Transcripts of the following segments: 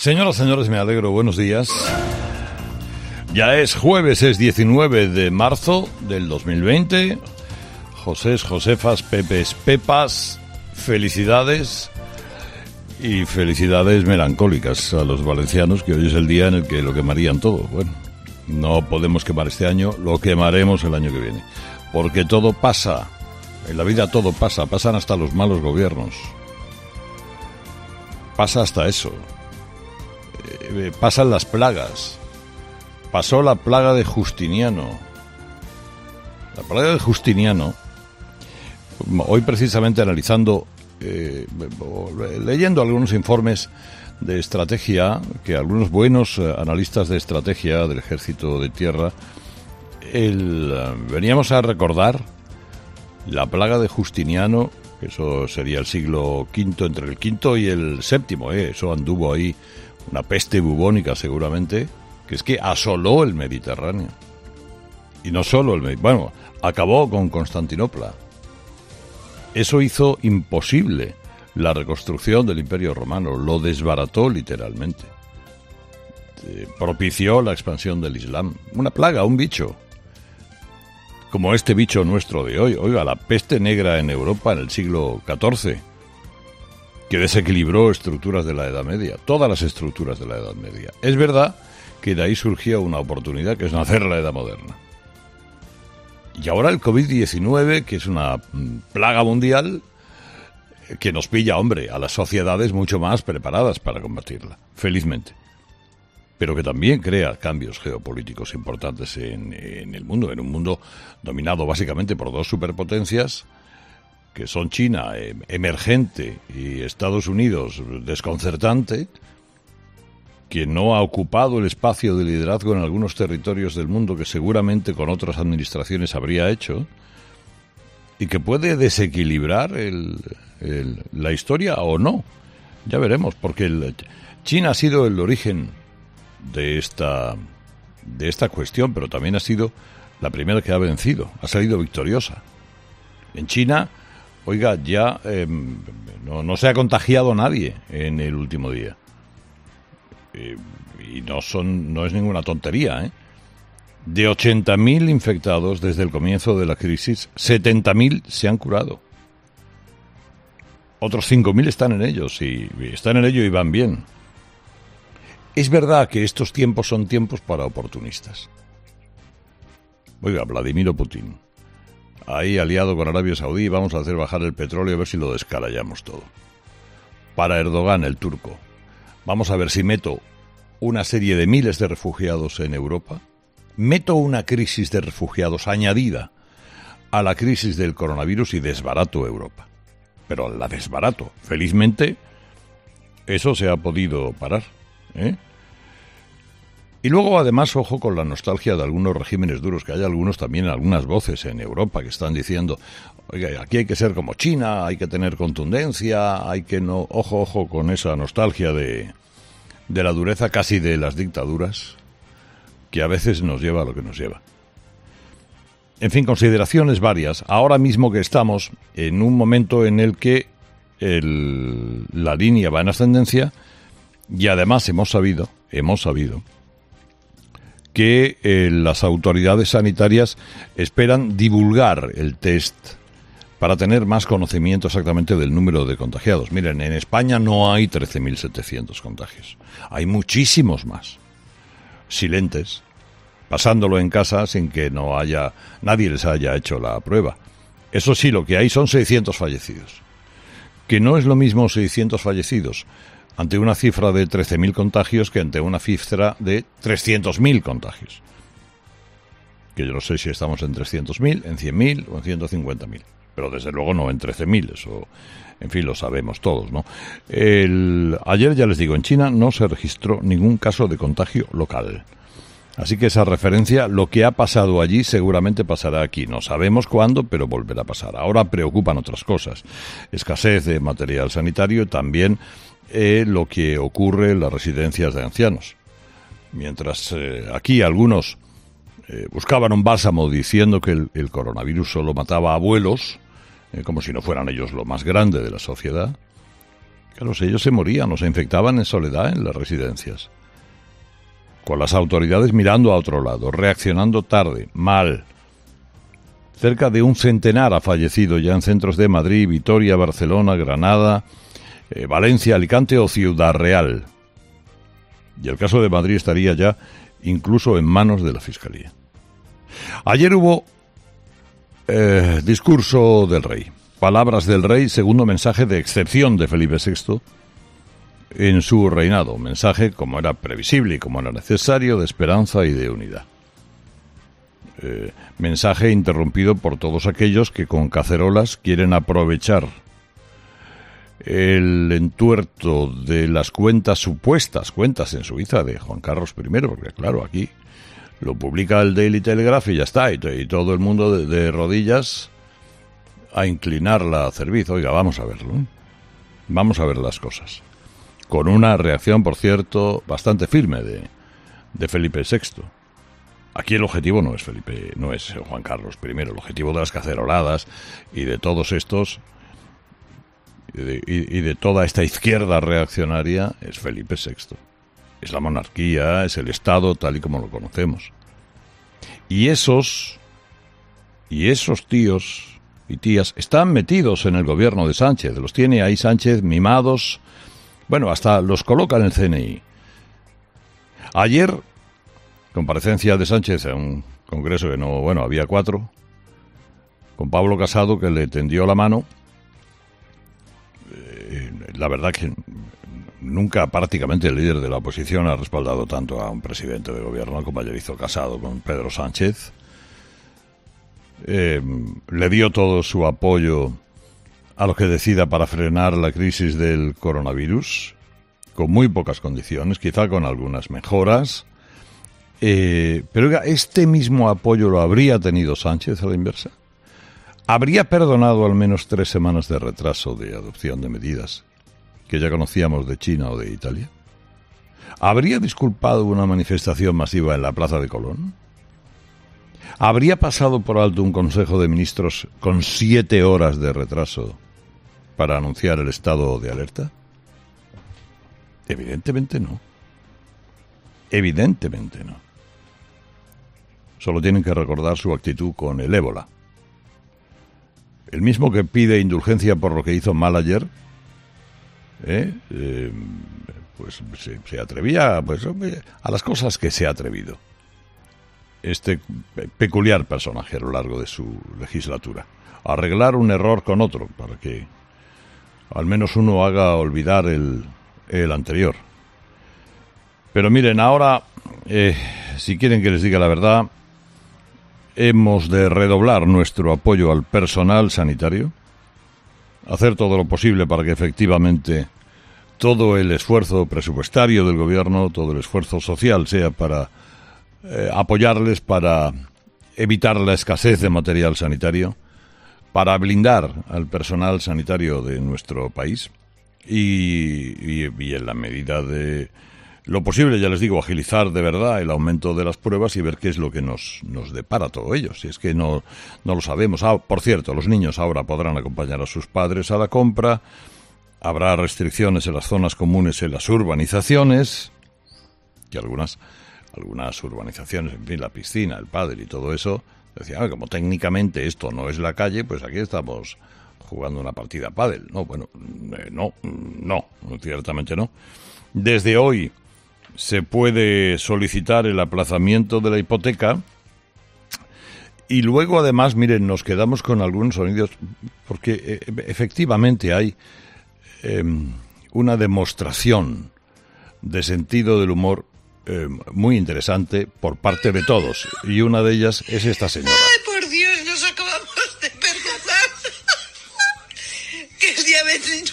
Señoras, señores, me alegro, buenos días. Ya es jueves, es 19 de marzo del 2020. Josés, Josefas, Pepes, Pepas, felicidades y felicidades melancólicas a los valencianos, que hoy es el día en el que lo quemarían todo. Bueno, no podemos quemar este año, lo quemaremos el año que viene. Porque todo pasa, en la vida todo pasa, pasan hasta los malos gobiernos. Pasa hasta eso. Pasan las plagas. Pasó la plaga de Justiniano. La plaga de Justiniano, hoy precisamente analizando, leyendo algunos informes de estrategia, que algunos buenos analistas de estrategia del Ejército de Tierra, veníamos a recordar la plaga de Justiniano, que eso sería el siglo V, entre el V y el VII, eso anduvo ahí, una peste bubónica seguramente, que es que asoló el Mediterráneo. Y no solo el Mediterráneo, bueno, acabó con Constantinopla. Eso hizo imposible la reconstrucción del Imperio Romano, lo desbarató literalmente. Propició la expansión del Islam. Una plaga, un bicho. Como este bicho nuestro de hoy. Oiga, la peste negra en Europa en el siglo XIV, que desequilibró estructuras de la Edad Media, todas las estructuras de la Edad Media. Es verdad que de ahí surgía una oportunidad, que es nacer la Edad Moderna. Y ahora el COVID-19, que es una plaga mundial, que nos pilla, hombre, a las sociedades mucho más preparadas para combatirla, felizmente. Pero que también crea cambios geopolíticos importantes en el mundo, en un mundo dominado básicamente por dos superpotencias, que son China, emergente, y Estados Unidos, desconcertante, que no ha ocupado el espacio de liderazgo en algunos territorios del mundo que seguramente con otras administraciones habría hecho, y que puede desequilibrar la historia o no. Ya veremos, porque China ha sido el origen de esta cuestión, pero también ha sido la primera que ha vencido, ha salido victoriosa. En China, oiga, ya no se ha contagiado nadie en el último día. Y no es ninguna tontería, ¿eh? De 80.000 infectados desde el comienzo de la crisis, 70.000 se han curado. Otros 5.000 están en ellos y van bien. Es verdad que estos tiempos son tiempos para oportunistas. Oiga, Vladimir Putin, ahí aliado con Arabia Saudí, vamos a hacer bajar el petróleo a ver si lo descalayamos todo. Para Erdogan, el turco, vamos a ver si meto una serie de miles de refugiados en Europa, meto una crisis de refugiados añadida a la crisis del coronavirus y desbarato Europa. Pero la desbarato. Felizmente, eso se ha podido parar, ¿eh? Y luego, además, ojo con la nostalgia de algunos regímenes duros, que hay algunos también, algunas voces en Europa que están diciendo, oiga, aquí hay que ser como China, hay que tener contundencia, hay que no... Ojo con esa nostalgia de la dureza casi de las dictaduras, que a veces nos lleva a lo que nos lleva. En fin, consideraciones varias. Ahora mismo que estamos en un momento en el que la línea va en ascendencia, y además hemos sabido que las autoridades sanitarias esperan divulgar el test para tener más conocimiento exactamente del número de contagiados. Miren, en España no hay 13.700 contagios. Hay muchísimos más. Silentes, pasándolo en casa sin que nadie les haya hecho la prueba. Eso sí, lo que hay son 600 fallecidos. Que no es lo mismo 600 fallecidos ante una cifra de 13.000 contagios que ante una cifra de 300.000 contagios. Que yo no sé si estamos en 300.000, en 100.000 o en 150.000. Pero desde luego no en 13.000, eso, en fin, lo sabemos todos, ¿no? Ayer, ya les digo, en China no se registró ningún caso de contagio local. Así que esa referencia, lo que ha pasado allí seguramente pasará aquí. No sabemos cuándo, pero volverá a pasar. Ahora preocupan otras cosas. Escasez de material sanitario, también lo que ocurre en las residencias de ancianos. Mientras aquí algunos buscaban un bálsamo diciendo que el coronavirus solo mataba a abuelos, como si no fueran ellos lo más grande de la sociedad, Claro, si ellos se morían o se infectaban en soledad en las residencias, con las autoridades mirando a otro lado, reaccionando tarde, mal. Cerca de un centenar ha fallecido ya en centros de Madrid, Vitoria, Barcelona, Granada, Valencia, Alicante o Ciudad Real. Y el caso de Madrid estaría ya incluso en manos de la Fiscalía. Ayer hubo discurso del rey, palabras del rey, segundo mensaje de excepción de Felipe VI en su reinado. Mensaje, como era previsible y como era necesario, de esperanza y de unidad. Mensaje interrumpido por todos aquellos que con cacerolas quieren aprovechar el entuerto de las supuestas cuentas en Suiza de Juan Carlos I, porque claro, aquí lo publica el Daily Telegraph y ya está, y todo el mundo de rodillas a inclinar la cerviz. Oiga, vamos a verlo, ¿eh? Vamos a ver las cosas. Con una reacción, por cierto, bastante firme de Felipe VI. Aquí el objetivo no es Juan Carlos I, el objetivo de las caceroladas y de todos estos y de toda esta izquierda reaccionaria es Felipe VI. Es la monarquía, es el Estado tal y como lo conocemos. Y esos tíos y tías están metidos en el gobierno de Sánchez, los tiene ahí Sánchez mimados, bueno, hasta los coloca en el CNI. Ayer, comparecencia de Sánchez en un congreso que había 4, con Pablo Casado que le tendió la mano. La verdad que nunca prácticamente el líder de la oposición ha respaldado tanto a un presidente de gobierno como ayer hizo Casado con Pedro Sánchez. Le dio todo su apoyo a lo que decida para frenar la crisis del coronavirus, con muy pocas condiciones, quizá con algunas mejoras. Pero oiga, ¿este mismo apoyo lo habría tenido Sánchez a la inversa? ¿Habría perdonado al menos 3 semanas de retraso de adopción de medidas que ya conocíamos de China o de Italia? ¿Habría disculpado una manifestación masiva en la Plaza de Colón? ¿Habría pasado por alto un Consejo de Ministros con 7 horas de retraso para anunciar el estado de alerta? Evidentemente no. Evidentemente no. Solo tienen que recordar su actitud con el ébola. El mismo que pide indulgencia por lo que hizo mal ayer, pues se atrevía a las cosas que se ha atrevido este peculiar personaje a lo largo de su legislatura. Arreglar un error con otro, para que al menos uno haga olvidar el anterior. Pero miren, ahora, si quieren que les diga la verdad, hemos de redoblar nuestro apoyo al personal sanitario, hacer todo lo posible para que efectivamente todo el esfuerzo presupuestario del gobierno, todo el esfuerzo social sea para apoyarles, para evitar la escasez de material sanitario, para blindar al personal sanitario de nuestro país y en la medida de lo posible, ya les digo, agilizar de verdad el aumento de las pruebas y ver qué es lo que nos depara todo ello. Si es que no lo sabemos. Por cierto, los niños ahora podrán acompañar a sus padres a la compra. Habrá restricciones en las zonas comunes en las urbanizaciones, que algunas urbanizaciones, en fin, la piscina, el pádel y todo eso, decían, como técnicamente esto no es la calle, pues aquí estamos jugando una partida a pádel. No, bueno, no, ciertamente no. Desde hoy se puede solicitar el aplazamiento de la hipoteca y luego además, miren, nos quedamos con algunos sonidos porque efectivamente hay una demostración de sentido del humor muy interesante por parte de todos y una de ellas es esta señora. ¡Ay, por Dios! Nos acabamos de perdonar que el día 29...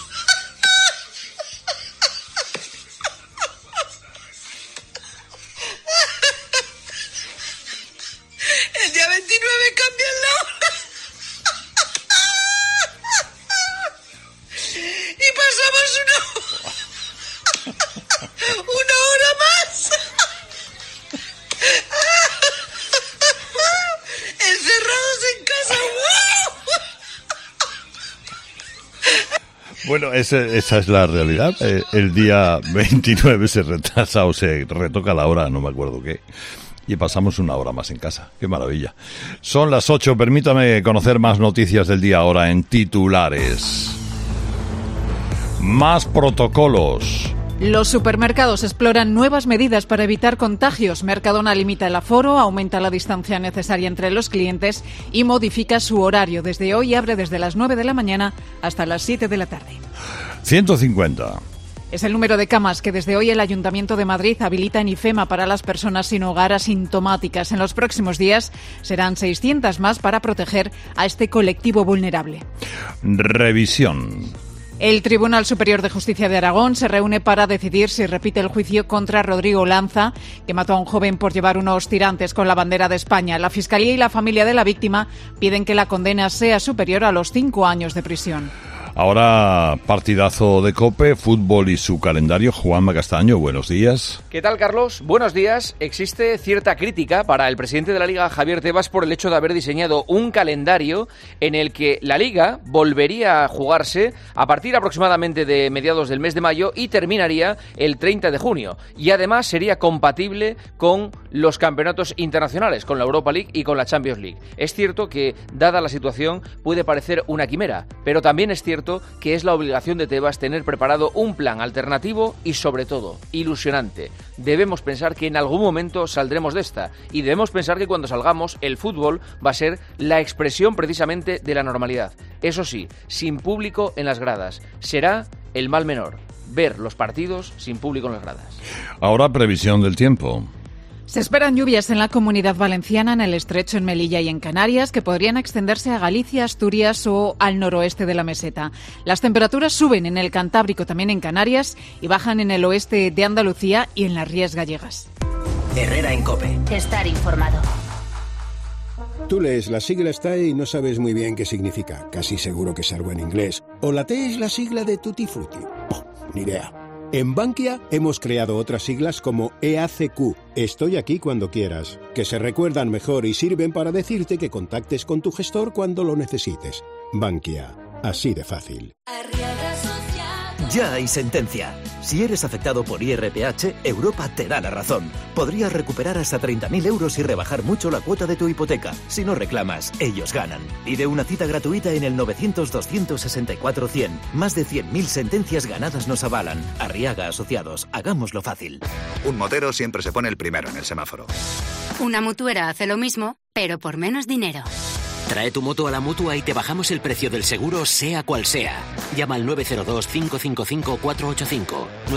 El día 29 cambian la hora. Y pasamos una hora más. El Bueno, esa es la realidad. El día 29 se retrasa o se retoca la hora, no me acuerdo qué. Y pasamos una hora más en casa. ¡Qué maravilla! Son las 8. Permítame conocer más noticias del día ahora en titulares. Más protocolos. Los supermercados exploran nuevas medidas para evitar contagios. Mercadona limita el aforo, aumenta la distancia necesaria entre los clientes y modifica su horario. Desde hoy abre desde las 9 de la mañana hasta las 7 de la tarde. 150. Es el número de camas que desde hoy el Ayuntamiento de Madrid habilita en IFEMA para las personas sin hogar asintomáticas. En los próximos días serán 600 más para proteger a este colectivo vulnerable. Revisión. El Tribunal Superior de Justicia de Aragón se reúne para decidir si repite el juicio contra Rodrigo Lanza, que mató a un joven por llevar unos tirantes con la bandera de España. La Fiscalía y la familia de la víctima piden que la condena sea superior a los 5 años de prisión. Ahora partidazo de COPE, fútbol y su calendario. Juanma Castaño, buenos días. ¿Qué tal, Carlos? Buenos días. Existe cierta crítica para el presidente de la Liga, Javier Tebas, por el hecho de haber diseñado un calendario en el que la Liga volvería a jugarse a partir aproximadamente de mediados del mes de mayo y terminaría el 30 de junio. Y además sería compatible con los campeonatos internacionales, con la Europa League y con la Champions League. Es cierto que, dada la situación, puede parecer una quimera, pero también es cierto que es la obligación de Tebas tener preparado un plan alternativo y, sobre todo, ilusionante. Debemos pensar que en algún momento saldremos de esta y debemos pensar que cuando salgamos el fútbol va a ser la expresión precisamente de la normalidad. Eso sí, sin público en las gradas. Será el mal menor, ver los partidos sin público en las gradas. Ahora previsión del tiempo. Se esperan lluvias en la Comunidad Valenciana, en el Estrecho, en Melilla y en Canarias, que podrían extenderse a Galicia, Asturias o al noroeste de la meseta. Las temperaturas suben en el Cantábrico, también en Canarias, y bajan en el oeste de Andalucía y en las Rías Gallegas. Herrera en COPE. Estar informado. Tú lees la sigla TAE y no sabes muy bien qué significa. Casi seguro que es algo en inglés. O la T es la sigla de Tutti Frutti. Oh, ni idea. En Bankia hemos creado otras siglas como EACQ, Estoy aquí cuando quieras, que se recuerdan mejor y sirven para decirte que contactes con tu gestor cuando lo necesites. Bankia, así de fácil. Ya hay sentencia. Si eres afectado por IRPH, Europa te da la razón. Podrías recuperar hasta 30.000 euros y rebajar mucho la cuota de tu hipoteca. Si no reclamas, ellos ganan. Pide una cita gratuita en el 900-264-100. Más de 100.000 sentencias ganadas nos avalan. Arriaga Asociados, hagámoslo fácil. Un motero siempre se pone el primero en el semáforo. Una mutuera hace lo mismo, pero por menos dinero. Trae tu moto a la Mutua y te bajamos el precio del seguro, sea cual sea. Llama al 902-555-485.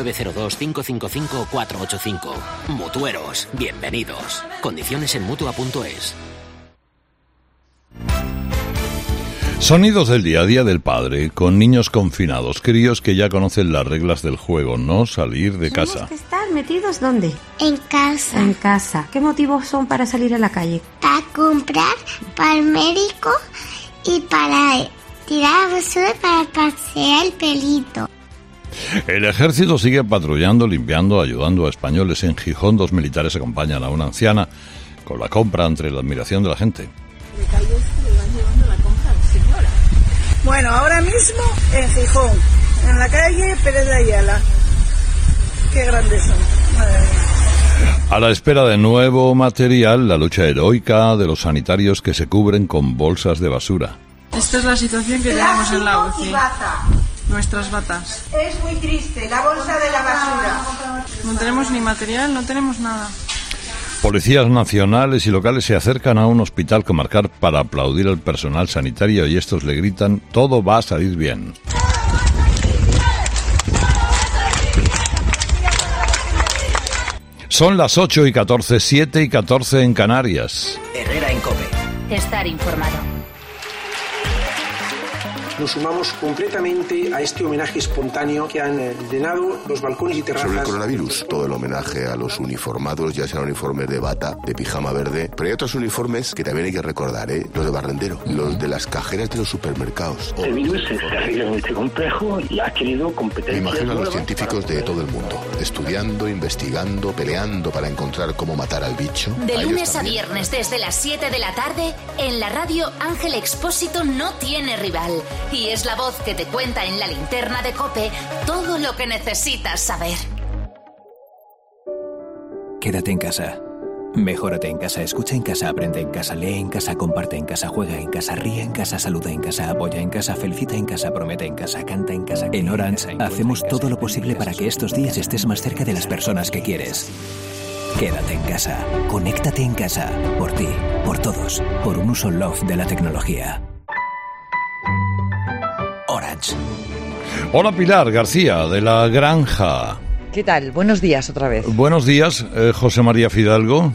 902-555-485. Mutueros, bienvenidos. Condiciones en Mutua.es. Sonidos del día a día del padre, con niños confinados, críos que ya conocen las reglas del juego, no salir de casa. ¿Tenemos que estar metidos dónde? En casa. En casa. ¿Qué motivos son para salir a la calle? Para comprar, para el médico y para tirar la basura, para pasear el pelito. El ejército sigue patrullando, limpiando, ayudando a españoles. En Gijón, 2 militares acompañan a una anciana con la compra entre la admiración de la gente. Bueno, ahora mismo en Gijón, en la calle Pérez de Ayala. Qué grandes son, madre mía. A la espera de nuevo material, la lucha heroica de los sanitarios que se cubren con bolsas de basura. Esta es la situación que tenemos en la UCI. Nuestras batas. Es muy triste, la bolsa de la basura. No tenemos ni material, no tenemos nada. Policías nacionales y locales se acercan a un hospital comarcal para aplaudir al personal sanitario y estos le gritan: todo va a salir bien. Son las 8:14, 7:14 en Canarias. Herrera en COPE. Estar informado. Nos sumamos completamente a este homenaje espontáneo que han llenado los balcones y terrazas. Sobre el coronavirus, todo el homenaje a los uniformados, ya sean uniformes de bata, de pijama verde, pero hay otros uniformes que también hay que recordar, los de barrendero, los de las cajeras de los supermercados. El virus es terriblemente complejo y ha adquirido competencias. Me imagino a los científicos de todo el mundo, estudiando, investigando, peleando para encontrar cómo matar al bicho. De lunes a viernes desde las 7 de la tarde, en la radio Ángel Expósito no tiene rival. y es la voz que te cuenta en la linterna de COPE todo lo que necesitas saber. Quédate en casa. Mejórate en casa, escucha en casa, aprende en casa, lee en casa, comparte en casa, juega en casa, ríe en casa, saluda en casa, apoya en casa, felicita en casa, promete en casa, canta en casa. En Orange hacemos todo lo posible para que estos días estés más cerca de las personas que quieres. Quédate en casa, conéctate en casa, por ti, por todos, por un uso love de la tecnología. Orange. Hola Pilar García, de La Granja. ¿Qué tal? Buenos días otra vez. Buenos días, José María Fidalgo.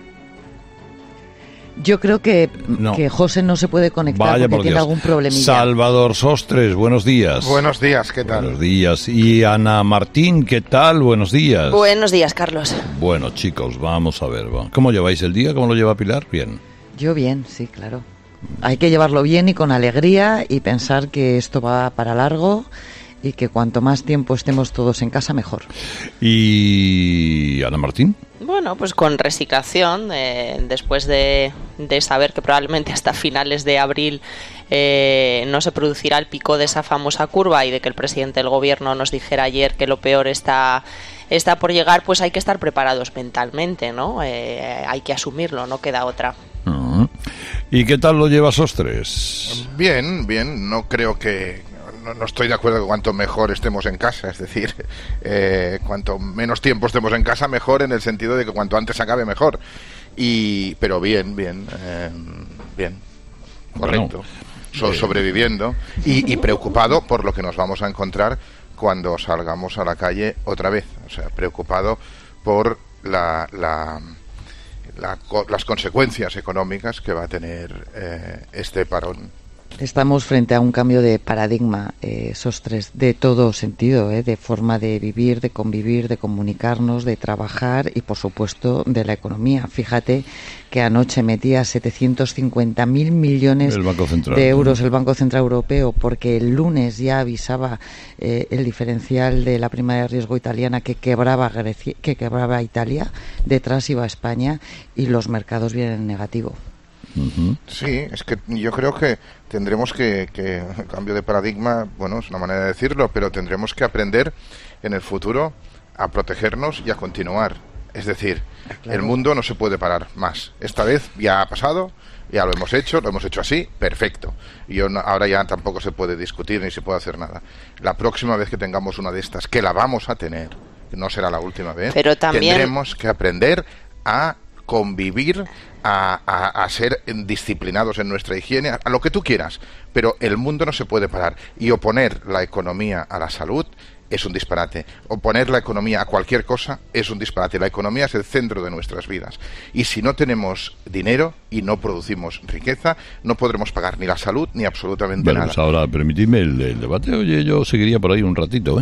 Yo creo que José no se puede conectar porque tiene algún problemilla. Salvador Sostres, buenos días. Buenos días, ¿qué tal? Buenos días. Y Ana Martín, ¿qué tal? Buenos días. Buenos días, Carlos. Bueno, chicos, vamos a ver. ¿Cómo lleváis el día? ¿Cómo lo lleva Pilar? Bien. Yo bien, sí, claro. Hay que llevarlo bien y con alegría y pensar que esto va para largo y que cuanto más tiempo estemos todos en casa, mejor. ¿Y Ana Martín? Bueno, pues con resignación, después de saber que probablemente hasta finales de abril no se producirá el pico de esa famosa curva y de que el presidente del gobierno nos dijera ayer que lo peor está por llegar, pues hay que estar preparados mentalmente, ¿no? Hay que asumirlo, no queda otra. ¿Y qué tal lo lleva Sostres? Bien, no creo que... No estoy de acuerdo que cuanto mejor estemos en casa, es decir, cuanto menos tiempo estemos en casa, mejor, en el sentido de que cuanto antes acabe, mejor. Pero bien, correcto. Sobreviviendo y preocupado por lo que nos vamos a encontrar cuando salgamos a la calle otra vez. O sea, preocupado por las consecuencias económicas que va a tener este parón. Estamos frente a un cambio de paradigma, Sostres, de todo sentido, de forma de vivir, de convivir, de comunicarnos, de trabajar y, por supuesto, de la economía. Fíjate que anoche metía 750.000 millones de euros el Banco Central Europeo, porque el lunes ya avisaba el diferencial de la prima de riesgo italiana que quebraba Italia, detrás iba España y los mercados vienen en negativo. Sí, es que yo creo que tendremos que el cambio de paradigma, bueno, es una manera de decirlo, pero tendremos que aprender en el futuro a protegernos y a continuar. Es decir, el mundo no se puede parar más. Esta vez ya ha pasado, ya lo hemos hecho así, perfecto. Y ahora ya tampoco se puede discutir ni se puede hacer nada. La próxima vez que tengamos una de estas, que la vamos a tener, no será la última vez, pero también tendremos que aprender a convivir, a ser disciplinados en nuestra higiene, a lo que tú quieras, pero el mundo no se puede parar. Y oponer la economía a la salud es un disparate. Oponer la economía a cualquier cosa es un disparate. La economía es el centro de nuestras vidas. Y si no tenemos dinero y no producimos riqueza, no podremos pagar ni la salud ni absolutamente nada. Pues ahora, permitidme el debate. Oye, yo seguiría por ahí un ratito.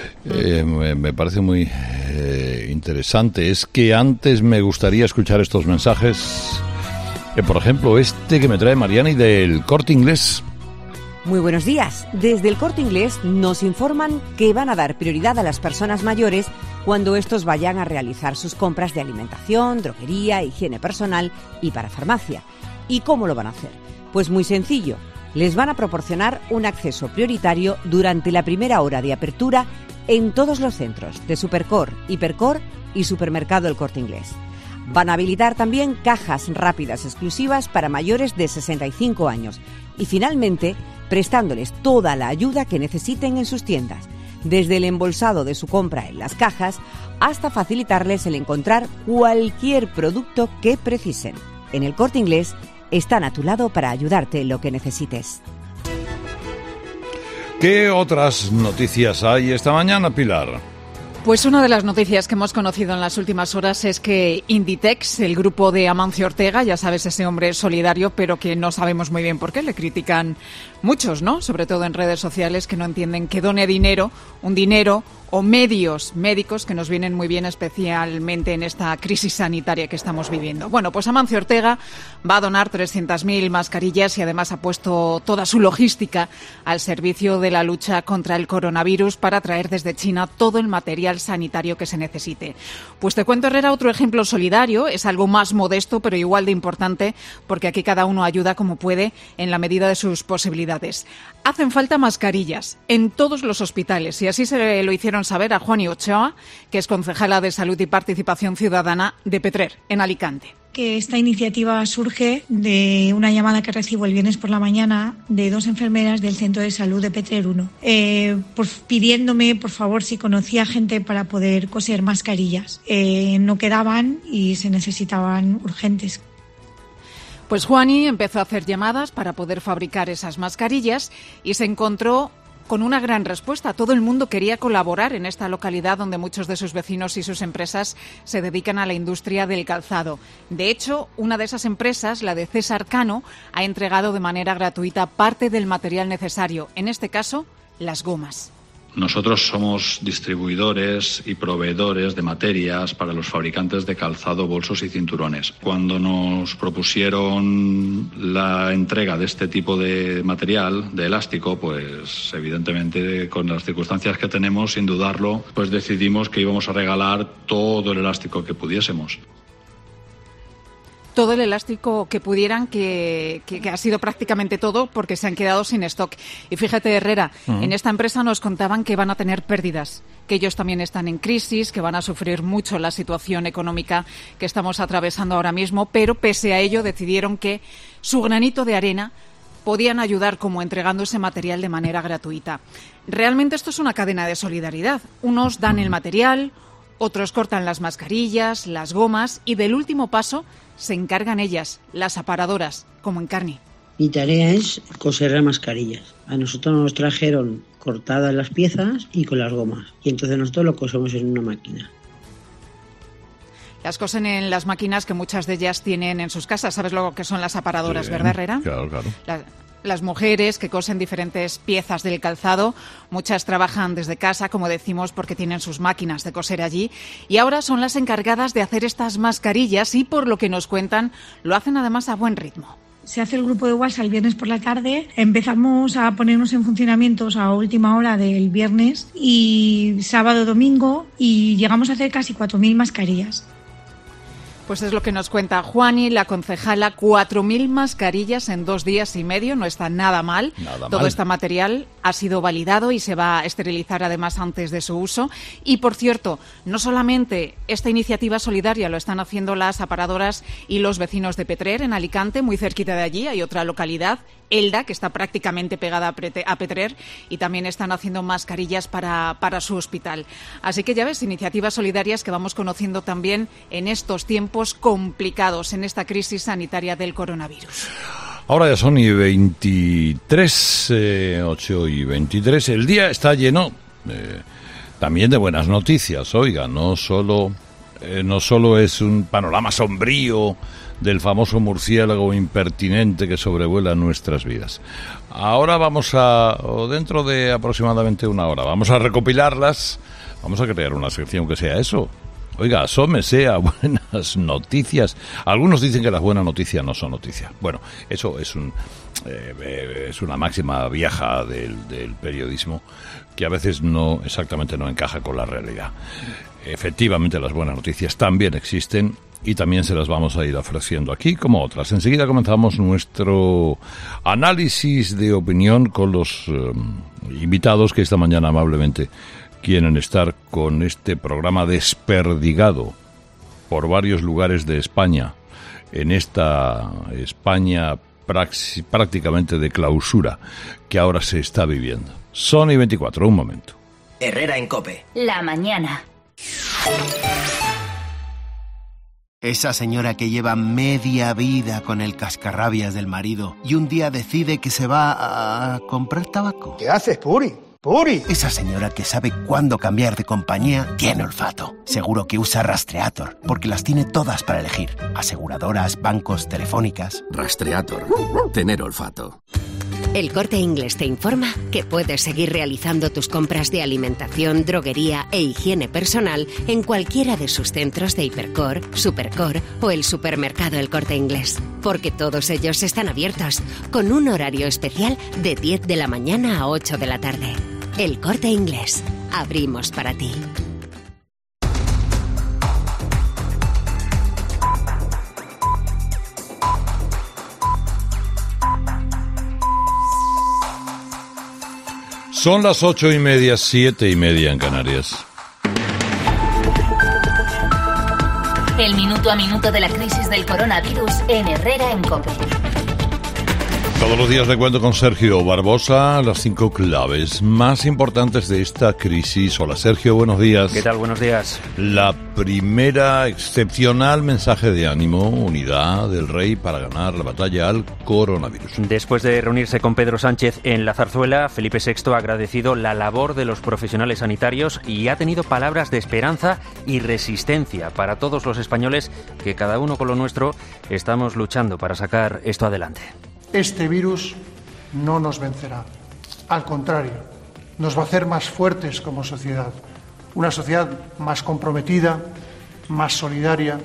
Me parece muy interesante. Es que antes me gustaría escuchar estos mensajes. Por ejemplo, este que me trae Mariani del Corte Inglés. Muy buenos días. Desde el Corte Inglés nos informan que van a dar prioridad a las personas mayores cuando estos vayan a realizar sus compras de alimentación, droguería, higiene personal y para farmacia. ¿Y cómo lo van a hacer? Pues muy sencillo. Les van a proporcionar un acceso prioritario durante la primera hora de apertura en todos los centros de Supercor, Hipercor y Supermercado El Corte Inglés. Van a habilitar también cajas rápidas exclusivas para mayores de 65 años y finalmente prestándoles toda la ayuda que necesiten en sus tiendas, desde el embolsado de su compra en las cajas hasta facilitarles el encontrar cualquier producto que precisen. En El Corte Inglés están a tu lado para ayudarte en lo que necesites. ¿Qué otras noticias hay esta mañana, Pilar? Pues una de las noticias que hemos conocido en las últimas horas es que Inditex, el grupo de Amancio Ortega, ya sabes, ese hombre solidario, pero que no sabemos muy bien por qué, le critican muchos, ¿no? Sobre todo en redes sociales, que no entienden que done dinero, un dinero o medios médicos que nos vienen muy bien, especialmente en esta crisis sanitaria que estamos viviendo. Bueno, pues Amancio Ortega va a donar 300.000 mascarillas y además ha puesto toda su logística al servicio de la lucha contra el coronavirus para traer desde China todo el material sanitario que se necesite. Pues te cuento, Herrera, otro ejemplo solidario, es algo más modesto pero igual de importante, porque aquí cada uno ayuda como puede en la medida de sus posibilidades. Hacen falta mascarillas en todos los hospitales y así se lo hicieron saber a Juani Ochoa, que es concejala de Salud y Participación Ciudadana de Petrer, en Alicante. Que esta iniciativa surge de una llamada que recibo el viernes por la mañana de 2 enfermeras del Centro de Salud de Petrer 1, pidiéndome, por favor, si conocía gente para poder coser mascarillas. No quedaban y se necesitaban urgentes. Pues Juani empezó a hacer llamadas para poder fabricar esas mascarillas y se encontró con una gran respuesta. Todo el mundo quería colaborar en esta localidad donde muchos de sus vecinos y sus empresas se dedican a la industria del calzado. De hecho, una de esas empresas, la de César Cano, ha entregado de manera gratuita parte del material necesario, en este caso, las gomas. Nosotros somos distribuidores y proveedores de materias para los fabricantes de calzado, bolsos y cinturones. Cuando nos propusieron la entrega de este tipo de material, de elástico, pues evidentemente con las circunstancias que tenemos, sin dudarlo, pues decidimos que íbamos a regalar todo el elástico que pudiésemos. Todo el elástico que pudieran, que ha sido prácticamente todo, porque se han quedado sin stock. Y fíjate, Herrera, en esta empresa nos contaban que van a tener pérdidas, que ellos también están en crisis, que van a sufrir mucho la situación económica que estamos atravesando ahora mismo, pero pese a ello decidieron que su granito de arena podían ayudar como entregando ese material de manera gratuita. Realmente esto es una cadena de solidaridad. Unos dan el material, otros cortan las mascarillas, las gomas y del último paso se encargan ellas, las aparadoras, como Encarni. Mi tarea es coser las mascarillas. A nosotros nos trajeron cortadas las piezas y con las gomas. Y entonces nosotros lo cosemos en una máquina. Las cosen en las máquinas que muchas de ellas tienen en sus casas. ¿Sabes lo que son las aparadoras, sí, verdad, Herrera? Claro. Las mujeres que cosen diferentes piezas del calzado, muchas trabajan desde casa, como decimos, porque tienen sus máquinas de coser allí, y ahora son las encargadas de hacer estas mascarillas y, por lo que nos cuentan, lo hacen además a buen ritmo. Se hace el grupo de WhatsApp el viernes por la tarde, empezamos a ponernos en funcionamiento a última hora del viernes y sábado, domingo, y llegamos a hacer casi 4.000 mascarillas. Pues es lo que nos cuenta Juani, la concejala, 4.000 mascarillas en 2 días y medio, no está nada mal. Todo este material ha sido validado y se va a esterilizar además antes de su uso. Y por cierto, no solamente esta iniciativa solidaria lo están haciendo las aparadoras y los vecinos de Petrer, en Alicante, muy cerquita de allí, hay otra localidad, Elda, que está prácticamente pegada a Petrer, y también están haciendo mascarillas para su hospital. Así que ya ves, iniciativas solidarias que vamos conociendo también en estos tiempos complicados, en esta crisis sanitaria del coronavirus. Ahora ya son y 23, 8 y 23. El día está lleno también de buenas noticias. Oiga, no solo es un panorama sombrío del famoso murciélago impertinente que sobrevuela nuestras vidas. Ahora dentro de aproximadamente una hora, vamos a recopilarlas, vamos a crear una sección que sea eso. Oiga, asómese a buenas noticias. Algunos dicen que las buenas noticias no son noticias. Bueno, eso es una máxima vieja del periodismo que a veces no encaja con la realidad. Efectivamente, las buenas noticias también existen y también se las vamos a ir ofreciendo aquí como otras. Enseguida comenzamos nuestro análisis de opinión con los invitados que esta mañana amablemente quieren estar con este programa desperdigado por varios lugares de España, en esta España prácticamente de clausura que ahora se está viviendo. Son y 24, un momento. Herrera en COPE. La mañana. Esa señora que lleva media vida con el cascarrabias del marido y un día decide que se va a comprar tabaco. ¿Qué haces, Puri? Esa señora que sabe cuándo cambiar de compañía tiene olfato. Seguro que usa Rastreator, porque las tiene todas para elegir. Aseguradoras, bancos, telefónicas. Rastreator. Tener olfato. El Corte Inglés te informa que puedes seguir realizando tus compras de alimentación, droguería e higiene personal en cualquiera de sus centros de Hipercor, Supercor o el supermercado El Corte Inglés. Porque todos ellos están abiertos, con un horario especial de 10 de la mañana a 8 de la tarde. El Corte Inglés. Abrimos para ti. Son las 8:30, 7:30 en Canarias. El minuto a minuto de la crisis del coronavirus en Herrera en COPE. Todos los días le cuento con Sergio Barbosa las 5 claves más importantes de esta crisis. Hola Sergio, buenos días. ¿Qué tal? Buenos días. La primera, excepcional mensaje de ánimo, unidad del rey para ganar la batalla al coronavirus. Después de reunirse con Pedro Sánchez en la Zarzuela, Felipe VI ha agradecido la labor de los profesionales sanitarios y ha tenido palabras de esperanza y resistencia para todos los españoles que cada uno con lo nuestro estamos luchando para sacar esto adelante. Este virus no nos vencerá. Al contrario, nos va a hacer más fuertes como sociedad. Una sociedad más comprometida, más solidaria,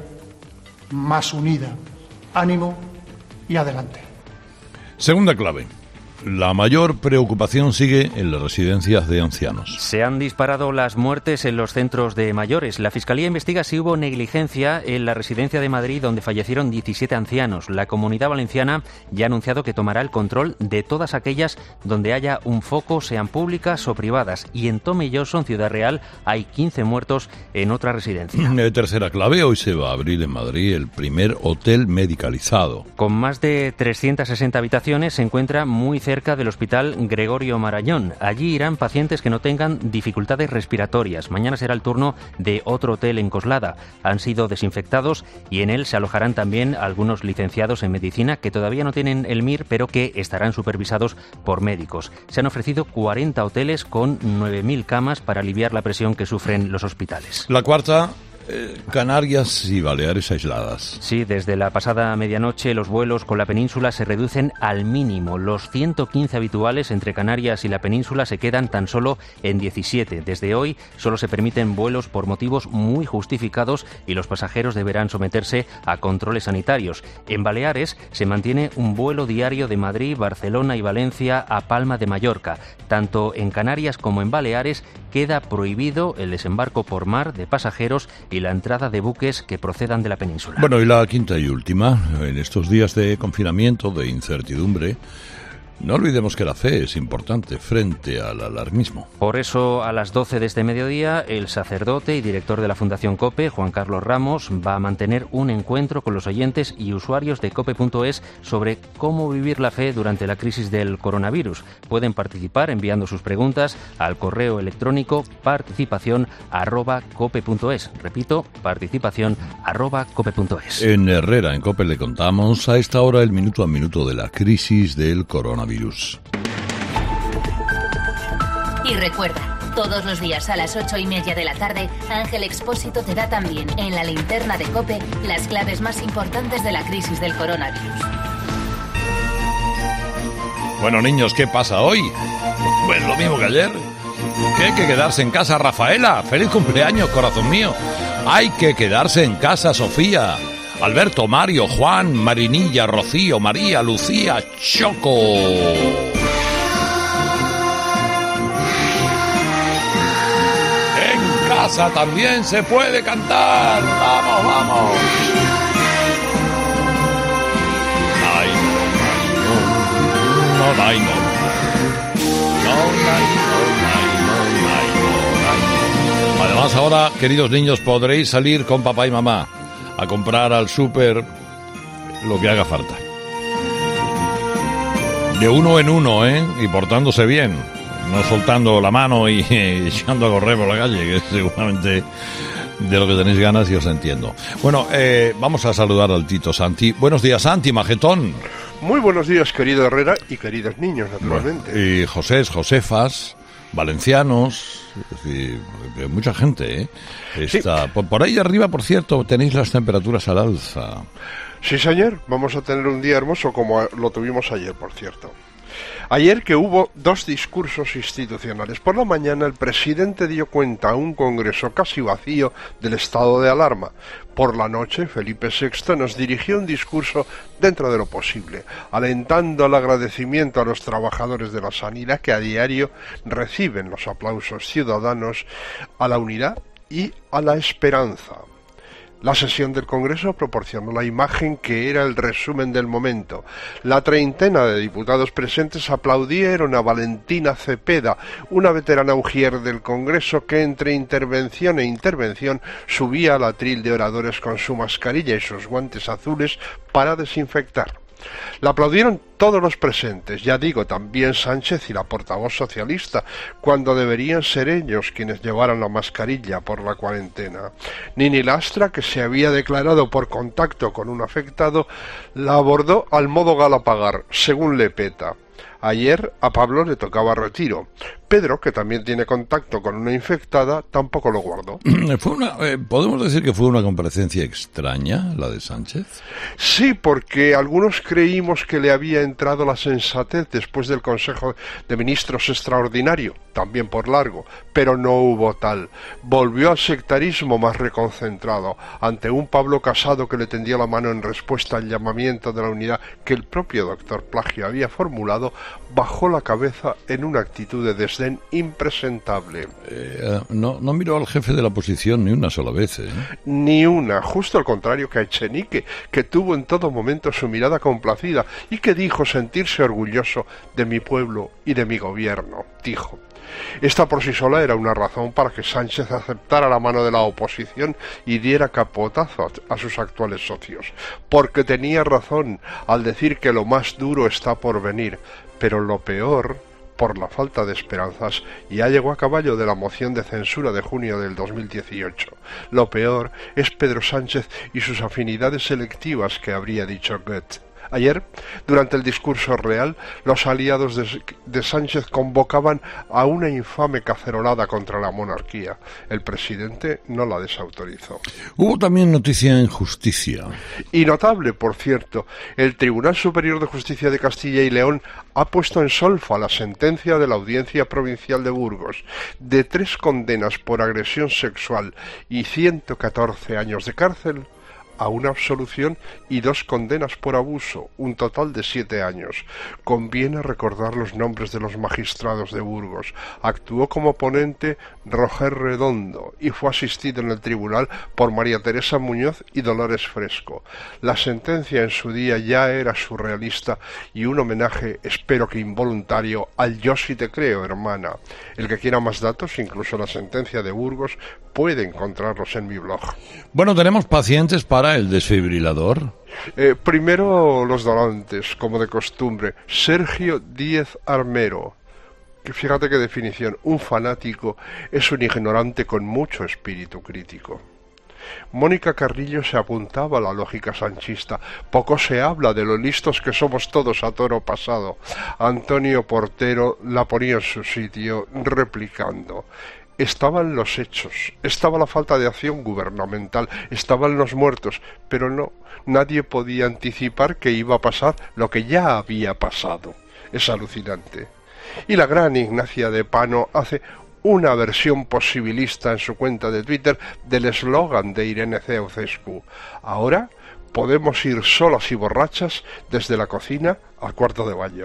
más unida. Ánimo y adelante. Segunda clave. La mayor preocupación sigue en las residencias de ancianos. Se han disparado las muertes en los centros de mayores. La Fiscalía investiga si hubo negligencia en la residencia de Madrid, donde fallecieron 17 ancianos. La Comunidad Valenciana ya ha anunciado que tomará el control de todas aquellas donde haya un foco, sean públicas o privadas. Y en Tomelloso, en Ciudad Real, hay 15 muertos en otra residencia. Tercera clave. Hoy se va a abrir en Madrid el primer hotel medicalizado. Con más de 360 habitaciones, se encuentra muy cerca del Hospital Gregorio Marañón. Allí irán pacientes que no tengan dificultades respiratorias. Mañana será el turno de otro hotel en Coslada. Han sido desinfectados y en él se alojarán también algunos licenciados en medicina que todavía no tienen el MIR, pero que estarán supervisados por médicos. Se han ofrecido 40 hoteles con 9.000 camas para aliviar la presión que sufren los hospitales. La cuarta. Canarias y Baleares aisladas. Sí, desde la pasada medianoche los vuelos con la península se reducen al mínimo. Los 115 habituales entre Canarias y la península se quedan tan solo en 17. Desde hoy solo se permiten vuelos por motivos muy justificados y los pasajeros deberán someterse a controles sanitarios. En Baleares se mantiene un vuelo diario de Madrid, Barcelona y Valencia a Palma de Mallorca. Tanto en Canarias como en Baleares queda prohibido el desembarco por mar de pasajeros y la entrada de buques que procedan de la península. Bueno, y la quinta y última, en estos días de confinamiento, de incertidumbre, no olvidemos que la fe es importante frente al alarmismo. Por eso, a las 12 de este mediodía, el sacerdote y director de la Fundación COPE, Juan Carlos Ramos, va a mantener un encuentro con los oyentes y usuarios de COPE.es sobre cómo vivir la fe durante la crisis del coronavirus. Pueden participar enviando sus preguntas al correo electrónico participación@cope.es. Repito, participación@cope.es. En Herrera, en COPE, le contamos a esta hora el minuto a minuto de la crisis del coronavirus. Y recuerda, todos los días a las 8:30 de la tarde, Ángel Expósito te da también en la linterna de COPE las claves más importantes de la crisis del coronavirus. Bueno, niños, ¿qué pasa hoy? Pues lo mismo que ayer. Que hay que quedarse en casa, Rafaela. ¡Feliz cumpleaños, corazón mío! Hay que quedarse en casa, Sofía. Alberto, Mario, Juan, Marinilla, Rocío, María, Lucía, Choco. En casa también se puede cantar. ¡Vamos, vamos! Ay, no, no, no, no. Además, ahora, queridos niños, podréis salir con papá y mamá a comprar al súper lo que haga falta. De uno en uno, y portándose bien, no soltando la mano y echando a correr por la calle, que es seguramente de lo que tenéis ganas y os entiendo. Bueno, vamos a saludar al Tito Santi. Buenos días, Santi, majetón. Muy buenos días, querido Herrera y queridos niños, naturalmente. Bueno, y Josefas, valencianos, es decir, mucha gente, está. Sí. Por ahí arriba, por cierto, tenéis las temperaturas al alza. Sí, señor, vamos a tener un día hermoso como lo tuvimos ayer, por cierto. Ayer que hubo 2 discursos institucionales. Por la mañana el presidente dio cuenta a un Congreso casi vacío del estado de alarma. Por la noche Felipe VI nos dirigió un discurso dentro de lo posible, alentando el agradecimiento a los trabajadores de la sanidad que a diario reciben los aplausos ciudadanos, a la unidad y a la esperanza. La sesión del Congreso proporcionó la imagen que era el resumen del momento. La treintena de diputados presentes aplaudieron a Valentina Cepeda, una veterana ujier del Congreso que entre intervención e intervención subía al atril de oradores con su mascarilla y sus guantes azules para desinfectar. La aplaudieron todos los presentes, ya digo, también Sánchez y la portavoz socialista, cuando deberían ser ellos quienes llevaran la mascarilla por la cuarentena. Nini Lastra, que se había declarado por contacto con un afectado, la abordó al modo Galapagar, según Lepeta. Ayer a Pablo le tocaba retiro. Pedro, que también tiene contacto con una infectada, tampoco lo guardó. ¿Podemos decir que fue una comparecencia extraña, la de Sánchez? Sí, porque algunos creímos que le había entrado la sensatez después del Consejo de Ministros extraordinario, también por largo, pero no hubo tal. Volvió al sectarismo más reconcentrado, ante un Pablo Casado que le tendió la mano en respuesta al llamamiento de la unidad que el propio doctor Plagio había formulado. Bajó la cabeza en una actitud de desdén impresentable. No miró al jefe de la oposición ni una sola vez, ¿eh? Ni una, justo al contrario que a Echenique, que tuvo en todo momento su mirada complacida y que dijo sentirse orgulloso de mi pueblo y de mi gobierno, dijo. Esta por sí sola era una razón para que Sánchez aceptara la mano de la oposición y diera capotazo a sus actuales socios, porque tenía razón al decir que lo más duro está por venir, pero lo peor, por la falta de esperanzas, ya llegó a caballo de la moción de censura de junio del 2018. Lo peor es Pedro Sánchez y sus afinidades selectivas, que habría dicho Goethe. Ayer, durante el discurso real, los aliados de Sánchez convocaban a una infame cacerolada contra la monarquía. El presidente no la desautorizó. Hubo también noticia en justicia. Y notable, por cierto, el Tribunal Superior de Justicia de Castilla y León ha puesto en solfa la sentencia de la Audiencia Provincial de Burgos de 3 condenas por agresión sexual y 114 años de cárcel a una absolución y 2 condenas por abuso, un total de 7 años. Conviene recordar los nombres de los magistrados de Burgos. Actuó como ponente Roger Redondo y fue asistido en el tribunal por María Teresa Muñoz y Dolores Fresco. La sentencia en su día ya era surrealista y un homenaje, espero que involuntario, al yo sí te creo, hermana. El que quiera más datos, incluso la sentencia de Burgos, puede encontrarlos en mi blog. Bueno, tenemos pacientes para el desfibrilador. Primero los donantes, como de costumbre. Sergio Díez Armero. Que fíjate qué definición. Un fanático es un ignorante con mucho espíritu crítico. Mónica Carrillo se apuntaba a la lógica sanchista. Poco se habla de lo listos que somos todos a toro pasado. Antonio Portero la ponía en su sitio, replicando. Estaban los hechos, estaba la falta de acción gubernamental, estaban los muertos, pero no, nadie podía anticipar que iba a pasar lo que ya había pasado. Es alucinante. Y la gran Ignacia de Pano hace una versión posibilista en su cuenta de Twitter del eslogan de Irene Ceaucescu. Ahora podemos ir solas y borrachas desde la cocina al cuarto de baño.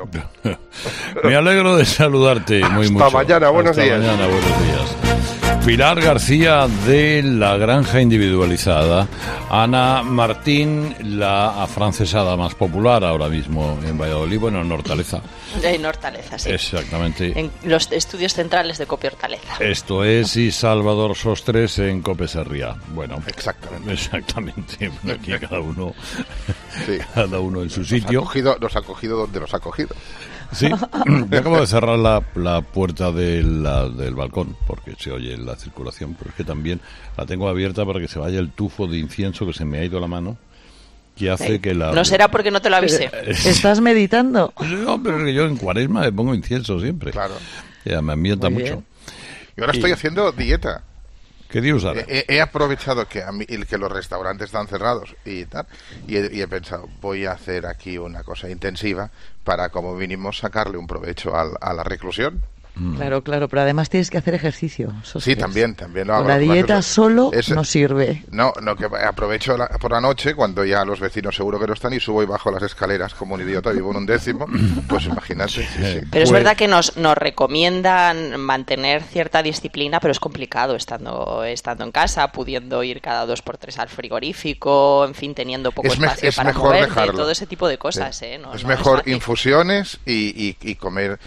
Me alegro de saludarte mucho. Hasta mañana, buenos días. Hasta mañana, buenos días. Pilar García de La Granja Individualizada. Ana Martín, la afrancesada más popular ahora mismo en Valladolid, bueno, en Hortaleza. En Hortaleza, sí. Exactamente. En los estudios centrales de Cope Hortaleza. Esto es, y Salvador Sostres en Cope Serría. Bueno, exactamente. Bueno, aquí cada uno, sí. Cada uno en su sitio. Nos ha cogido donde nos ha cogido. Sí, yo acabo de cerrar la puerta del balcón porque se oye la circulación, pero es que también la tengo abierta para que se vaya el tufo de incienso que se me ha ido la mano, que hace que la... No será porque no te lo avisé. ¿Estás meditando? No, pero es que yo en Cuaresma me pongo incienso siempre. Claro. Ya me ambienta mucho. Y ahora estoy haciendo dieta. Que Dios hará. He aprovechado que los restaurantes están cerrados y tal, y he pensado, voy a hacer aquí una cosa intensiva para, como vinimos, sacarle un provecho a la reclusión. Claro, pero además tienes que hacer ejercicio. Sí, también lo hago. La dieta solo no sirve. No, que aprovecho por la noche, cuando ya los vecinos seguro que no están, y subo y bajo las escaleras como un idiota, vivo en un 10º, pues imagínate. Sí. Pero es verdad que nos recomiendan mantener cierta disciplina, pero es complicado estando en casa, pudiendo ir cada 2x3 al frigorífico, en fin, teniendo poco espacio para moverte, todo ese tipo de cosas. Sí. Es mejor infusiones y comer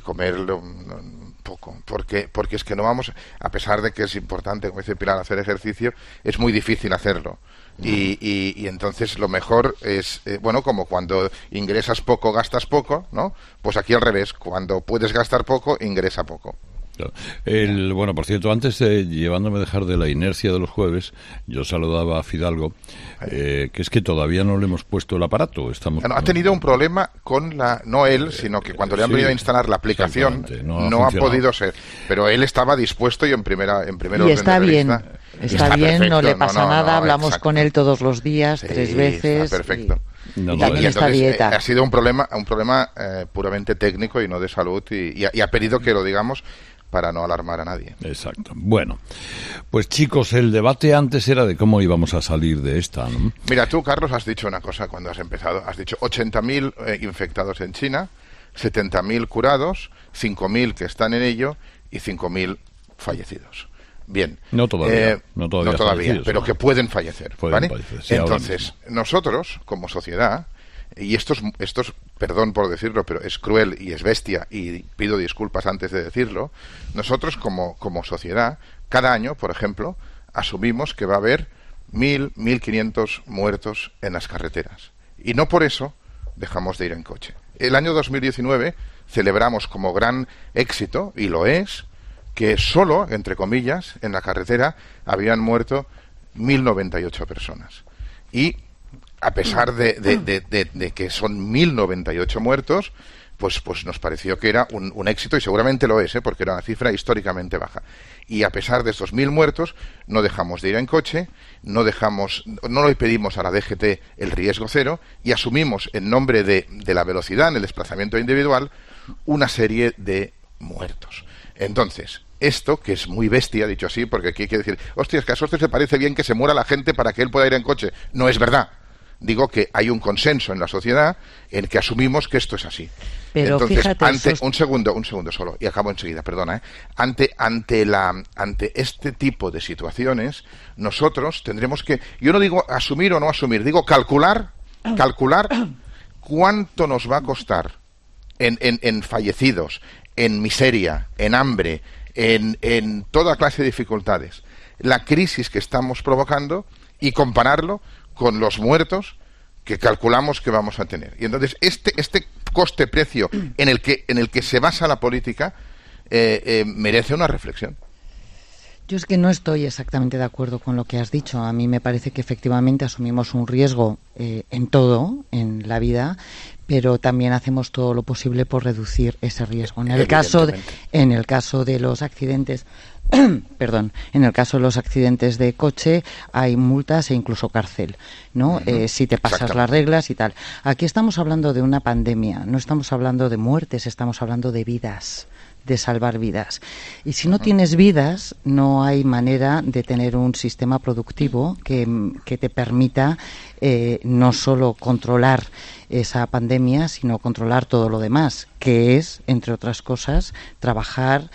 poco, porque es que no vamos, a pesar de que es importante, como dice Pilar, hacer ejercicio, es muy difícil hacerlo. Y entonces lo mejor es, como cuando ingresas poco, gastas poco, ¿no? Pues aquí al revés, cuando puedes gastar poco, ingresa poco. Bueno, por cierto, antes llevándome a dejar de la inercia de los jueves, yo saludaba a Fidalgo, que es que todavía no le hemos puesto el aparato. Ha tenido un problema con no él, sino que cuando le han venido a instalar la aplicación no ha podido ser. Pero él estaba dispuesto y en primero y está bien. Está bien, perfecto, no le pasa nada, hablamos exacto. con él todos los días, 3 veces. Está perfecto. Y también está dieta. Ha sido un problema puramente técnico y no de salud, y ha pedido que lo digamos para no alarmar a nadie. Exacto. Bueno, pues chicos, el debate antes era de cómo íbamos a salir de esta, ¿no? Mira, tú, Carlos, has dicho una cosa cuando has empezado. Has dicho 80.000 infectados en China, 70.000 curados, 5.000 que están en ello y 5.000 fallecidos. Bien. No todavía, pero que pueden fallecer. ¿Vale? Sí, entonces, nosotros, como sociedad, y esto es, perdón por decirlo, pero es cruel y es bestia, y pido disculpas antes de decirlo, nosotros como sociedad, cada año, por ejemplo, asumimos que va a haber 1.000, 1.500 muertos en las carreteras. Y no por eso dejamos de ir en coche. El año 2019 celebramos como gran éxito, y lo es, que solo, entre comillas, en la carretera habían muerto 1.098 personas. Y a pesar de que son 1.098 muertos, pues nos pareció que era un éxito, y seguramente lo es, porque era una cifra históricamente baja. Y a pesar de estos 1.000 muertos, no dejamos de ir en coche, no le pedimos a la DGT el riesgo cero, y asumimos en nombre de la velocidad en el desplazamiento individual una serie de muertos. Entonces, esto, que es muy bestia, dicho así, porque aquí hay que decir, hostias, que a usted le parece bien que se muera la gente para que él pueda ir en coche. No es verdad. Digo que hay un consenso en la sociedad en que asumimos que esto es así. Pero entonces, fíjate, un segundo solo, y acabo enseguida, perdona. Ante este tipo de situaciones, nosotros tendremos que, yo no digo asumir o no asumir, digo calcular cuánto nos va a costar en fallecidos, en miseria, en hambre, en toda clase de dificultades, la crisis que estamos provocando, y compararlo con los muertos que calculamos que vamos a tener. Y entonces este coste-precio en el que se basa la política merece una reflexión. Yo es que no estoy exactamente de acuerdo con lo que has dicho. A mí me parece que efectivamente asumimos un riesgo en todo, en la vida, pero también hacemos todo lo posible por reducir ese riesgo. En el caso de los accidentes, en el caso de los accidentes de coche hay multas e incluso cárcel, ¿no? Si te pasas las reglas y tal. Aquí estamos hablando de una pandemia, no estamos hablando de muertes, estamos hablando de vidas, de salvar vidas. Y si no tienes vidas, no hay manera de tener un sistema productivo que te permita no solo controlar esa pandemia, sino controlar todo lo demás, que es, entre otras cosas, trabajar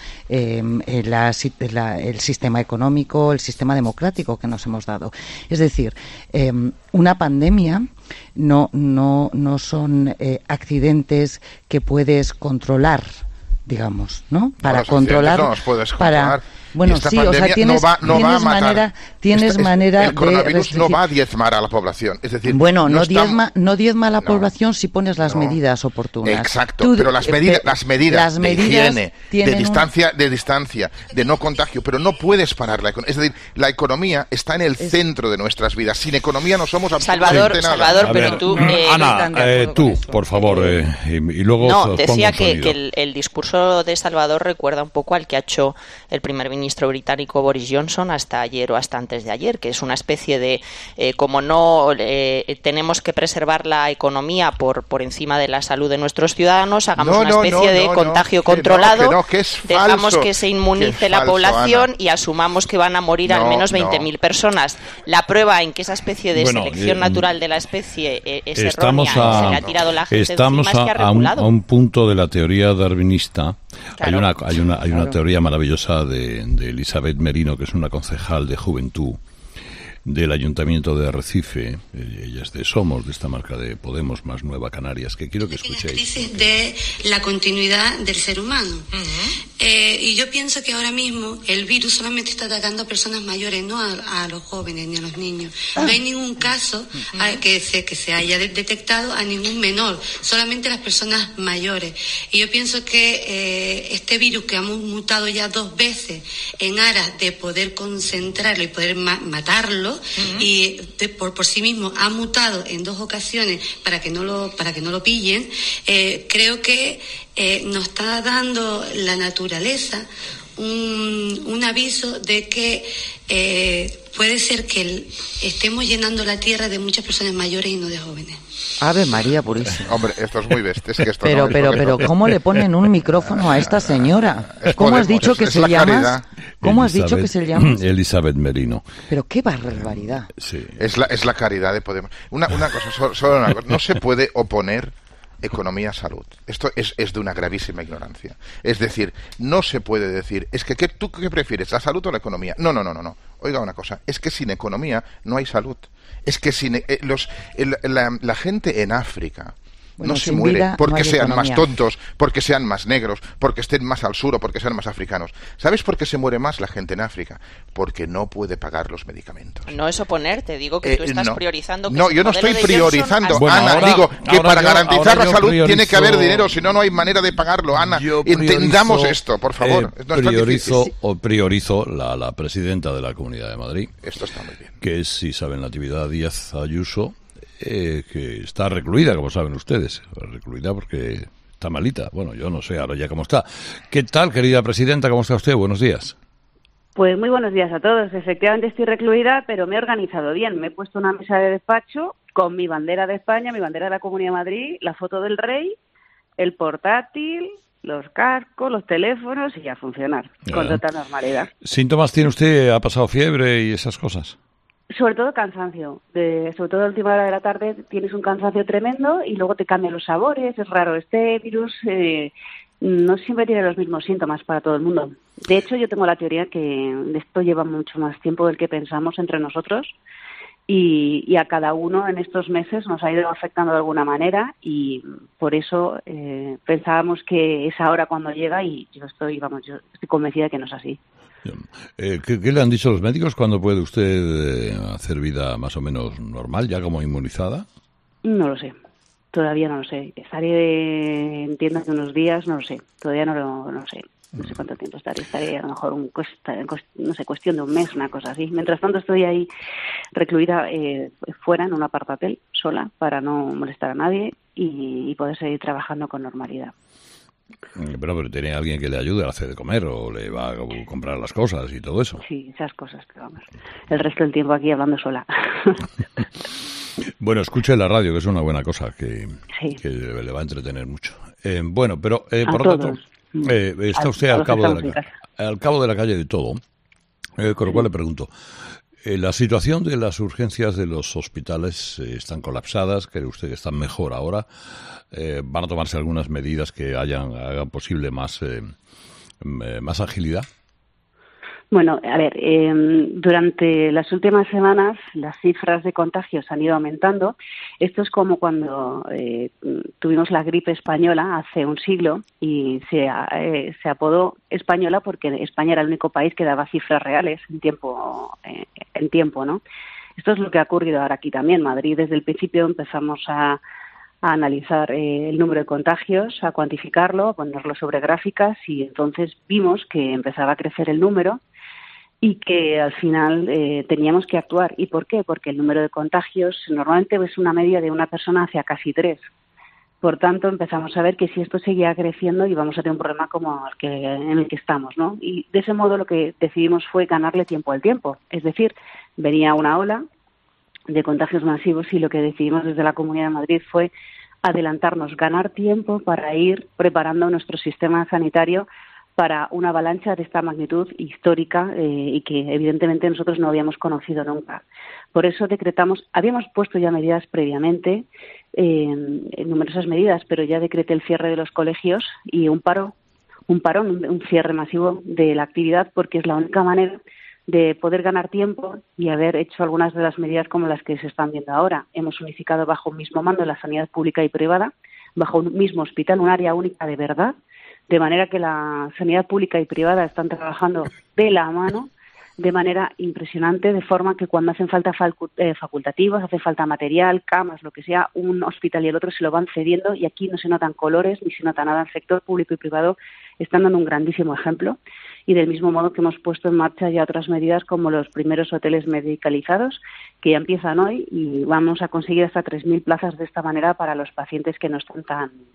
el sistema económico, el sistema democrático que nos hemos dado. Es decir, una pandemia no son accidentes que puedes controlar, digamos, ¿no? Para controlar, no los puedes controlar. Bueno, sí, o sea, tienes manera el coronavirus no va a diezmar a la población, es decir, bueno, no diezma a la población si pones las medidas oportunas. Exacto, pero las medidas de higiene, de distancia, de no contagio, pero no puedes parar la economía. Es decir, la economía está en el centro de nuestras vidas. Sin economía no somos absolutamente nada. Salvador, pero tú... tú, por favor, y luego... No, decía que el discurso de Salvador recuerda un poco al que ha hecho el primer ministro ministro británico Boris Johnson hasta ayer o hasta antes de ayer, que es una especie de, como no tenemos que preservar la economía por encima de la salud de nuestros ciudadanos, hagamos una especie de contagio controlado, que es falso, dejamos que se inmunice la población, Ana, y asumamos que van a morir al menos 20.000 personas. La prueba en que esa especie de selección natural de la especie es errónea, se le ha tirado la gente encima, es que ha regulado. A un punto de la teoría darwinista. Claro. Hay una teoría maravillosa de Elizabeth Merino, que es una concejal de juventud del Ayuntamiento de Arrecife. Ella es de Somos, de esta marca de Podemos, más Nueva Canarias, que quiero que escuchéis. La crisis de la continuidad del ser humano. Y yo pienso que ahora mismo el virus solamente está atacando a personas mayores, no a los jóvenes ni a los niños. No hay ningún caso que se haya detectado a ningún menor, solamente a las personas mayores. Y yo pienso que este virus, que hemos mutado ya 2 veces en aras de poder concentrarlo y poder matarlo, y por sí mismo ha mutado en 2 ocasiones para que no lo pillen, creo que nos está dando la naturaleza un aviso de que puede ser que estemos llenando la tierra de muchas personas mayores y no de jóvenes. Ave María Purísima. Hombre, esto es muy bestia. Es que esto pero ¿cómo le ponen un micrófono a esta señora? ¿Cómo has dicho que se llama? ¿Cómo has dicho que se llama? Elizabeth Merino. Pero qué barbaridad. Sí. Es la caridad de Podemos. Una cosa, solo una cosa. No se puede oponer economía a salud. Esto es de una gravísima ignorancia. Es decir, no se puede decir, es que ¿tú qué prefieres, la salud o la economía? No. Oiga una cosa, es que sin economía no hay salud. Es que sin la gente en África no se muere porque sean más tontos, porque sean más negros, porque estén más al sur o porque sean más africanos. ¿Sabes por qué se muere más la gente en África? Porque no puede pagar los medicamentos. No es oponerte, digo que tú estás priorizando. No, yo no estoy priorizando, Ana. Digo que para garantizar la salud tiene que haber dinero, si no, no hay manera de pagarlo. Ana, entendamos esto, por favor. Priorizo la presidenta de la Comunidad de Madrid. Esto está muy bien. Que es Isabel Natividad Díaz Ayuso, que está recluida, como saben ustedes. Recluida porque está malita. Bueno, yo no sé ahora ya cómo está. ¿Qué tal, querida presidenta? ¿Cómo está usted? Buenos días. Pues muy buenos días a todos. Efectivamente estoy recluida, pero me he organizado bien. Me he puesto una mesa de despacho con mi bandera de España, mi bandera de la Comunidad de Madrid, la foto del rey, el portátil, los cascos, los teléfonos y a funcionar con total normalidad. ¿Síntomas tiene usted? ¿Ha pasado fiebre y esas cosas? Sobre todo cansancio, sobre todo a la última hora de la tarde tienes un cansancio tremendo y luego te cambian los sabores, es raro. Este virus no siempre tiene los mismos síntomas para todo el mundo. De hecho, yo tengo la teoría que esto lleva mucho más tiempo del que pensamos entre nosotros y a cada uno en estos meses nos ha ido afectando de alguna manera y por eso pensábamos que es ahora cuando llega y yo estoy convencida de que no es así. ¿Qué le han dicho los médicos? ¿Cuándo puede usted hacer vida más o menos normal, ya como inmunizada? No lo sé, todavía no lo sé. Estaré, entiendo que unos días, no lo sé, todavía no lo sé. No sé cuánto tiempo estaré a lo mejor cuestión de un mes, una cosa así. Mientras tanto estoy ahí recluida fuera en un apartahotel, sola, para no molestar a nadie y poder seguir trabajando con normalidad. Pero tiene alguien que le ayude a hacer de comer o le va a comprar las cosas y todo eso. Sí, esas cosas, pero vamos. El resto del tiempo aquí hablando sola. Bueno, escuche la radio, que es una buena cosa, que le va a entretener mucho. Bueno, pero por lo tanto, está usted al cabo de la calle de todo, con lo cual le pregunto, la situación de las urgencias de los hospitales están colapsadas, ¿cree usted que están mejor ahora? ¿Van a tomarse algunas medidas que hagan posible más agilidad? Bueno, a ver, durante las últimas semanas las cifras de contagios han ido aumentando. Esto es como cuando tuvimos la gripe española hace un siglo y se apodó española porque España era el único país que daba cifras reales en tiempo, ¿no? Esto es lo que ha ocurrido ahora aquí también. En Madrid desde el principio empezamos a analizar el número de contagios, a cuantificarlo, a ponerlo sobre gráficas y entonces vimos que empezaba a crecer el número y que al final teníamos que actuar. ¿Y por qué? Porque el número de contagios normalmente es una media de una persona hacia casi 3. Por tanto, empezamos a ver que si esto seguía creciendo íbamos a tener un problema como en el que estamos, ¿no? Y de ese modo lo que decidimos fue ganarle tiempo al tiempo. Es decir, venía una ola de contagios masivos y lo que decidimos desde la Comunidad de Madrid fue adelantarnos, ganar tiempo para ir preparando nuestro sistema sanitario para una avalancha de esta magnitud histórica y que evidentemente nosotros no habíamos conocido nunca. Por eso habíamos puesto ya medidas previamente, numerosas medidas, pero ya decreté el cierre de los colegios y un cierre masivo de la actividad, porque es la única manera de poder ganar tiempo y haber hecho algunas de las medidas como las que se están viendo ahora. Hemos unificado bajo un mismo mando la sanidad pública y privada, bajo un mismo hospital, un área única de verdad, de manera que la sanidad pública y privada están trabajando de la mano de manera impresionante, de forma que cuando hacen falta facultativos, hace falta material, camas, lo que sea, un hospital y el otro se lo van cediendo y aquí no se notan colores ni se nota nada. El sector público y privado están dando un grandísimo ejemplo y del mismo modo que hemos puesto en marcha ya otras medidas como los primeros hoteles medicalizados que ya empiezan hoy y vamos a conseguir hasta 3.000 plazas de esta manera para los pacientes que no están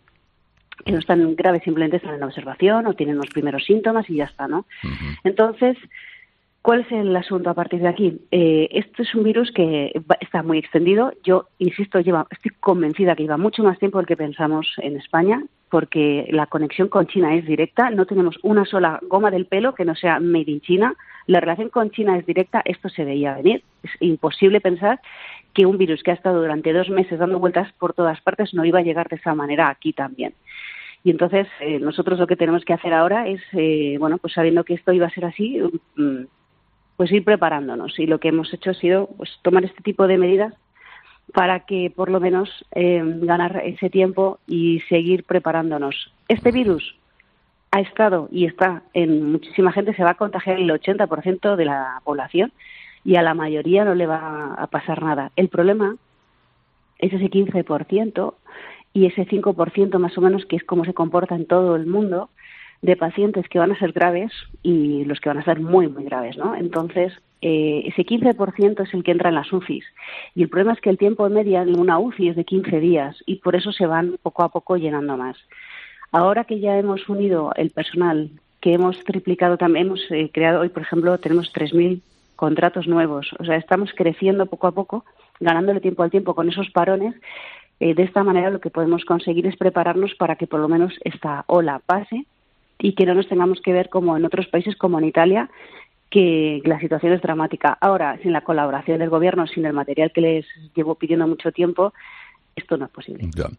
tan graves, simplemente están en observación o tienen los primeros síntomas y ya está, ¿no? Uh-huh. Entonces, ¿cuál es el asunto a partir de aquí? Este es un virus que está muy extendido. Yo, insisto, estoy convencida que lleva mucho más tiempo del que pensamos en España, porque la conexión con China es directa. No tenemos una sola goma del pelo que no sea made in China. La relación con China es directa. Esto se veía venir. Es imposible pensar que un virus que ha estado durante 2 meses dando vueltas por todas partes no iba a llegar de esa manera aquí también. Y entonces nosotros lo que tenemos que hacer ahora es, pues sabiendo que esto iba a ser así, pues ir preparándonos. Y lo que hemos hecho ha sido pues tomar este tipo de medidas para que por lo menos ganar ese tiempo y seguir preparándonos. Este virus ha estado y está en muchísima gente, se va a contagiar el 80% de la población y a la mayoría no le va a pasar nada. El problema es ese 15% y ese 5% más o menos, que es como se comporta en todo el mundo, de pacientes que van a ser graves y los que van a ser muy, muy graves, ¿no? Entonces, ese 15% es el que entra en las UCIs. Y el problema es que el tiempo de media en una UCI es de 15 días y por eso se van poco a poco llenando más. Ahora que ya hemos unido el personal, que hemos triplicado también, hemos creado hoy, por ejemplo, tenemos 3.000 contratos nuevos. O sea, estamos creciendo poco a poco, ganándole tiempo al tiempo con esos parones. De esta manera lo que podemos conseguir es prepararnos para que por lo menos esta ola pase y que no nos tengamos que ver como en otros países, como en Italia, que la situación es dramática. Ahora, sin la colaboración del Gobierno, sin el material que les llevo pidiendo mucho tiempo, esto no es posible. Ya.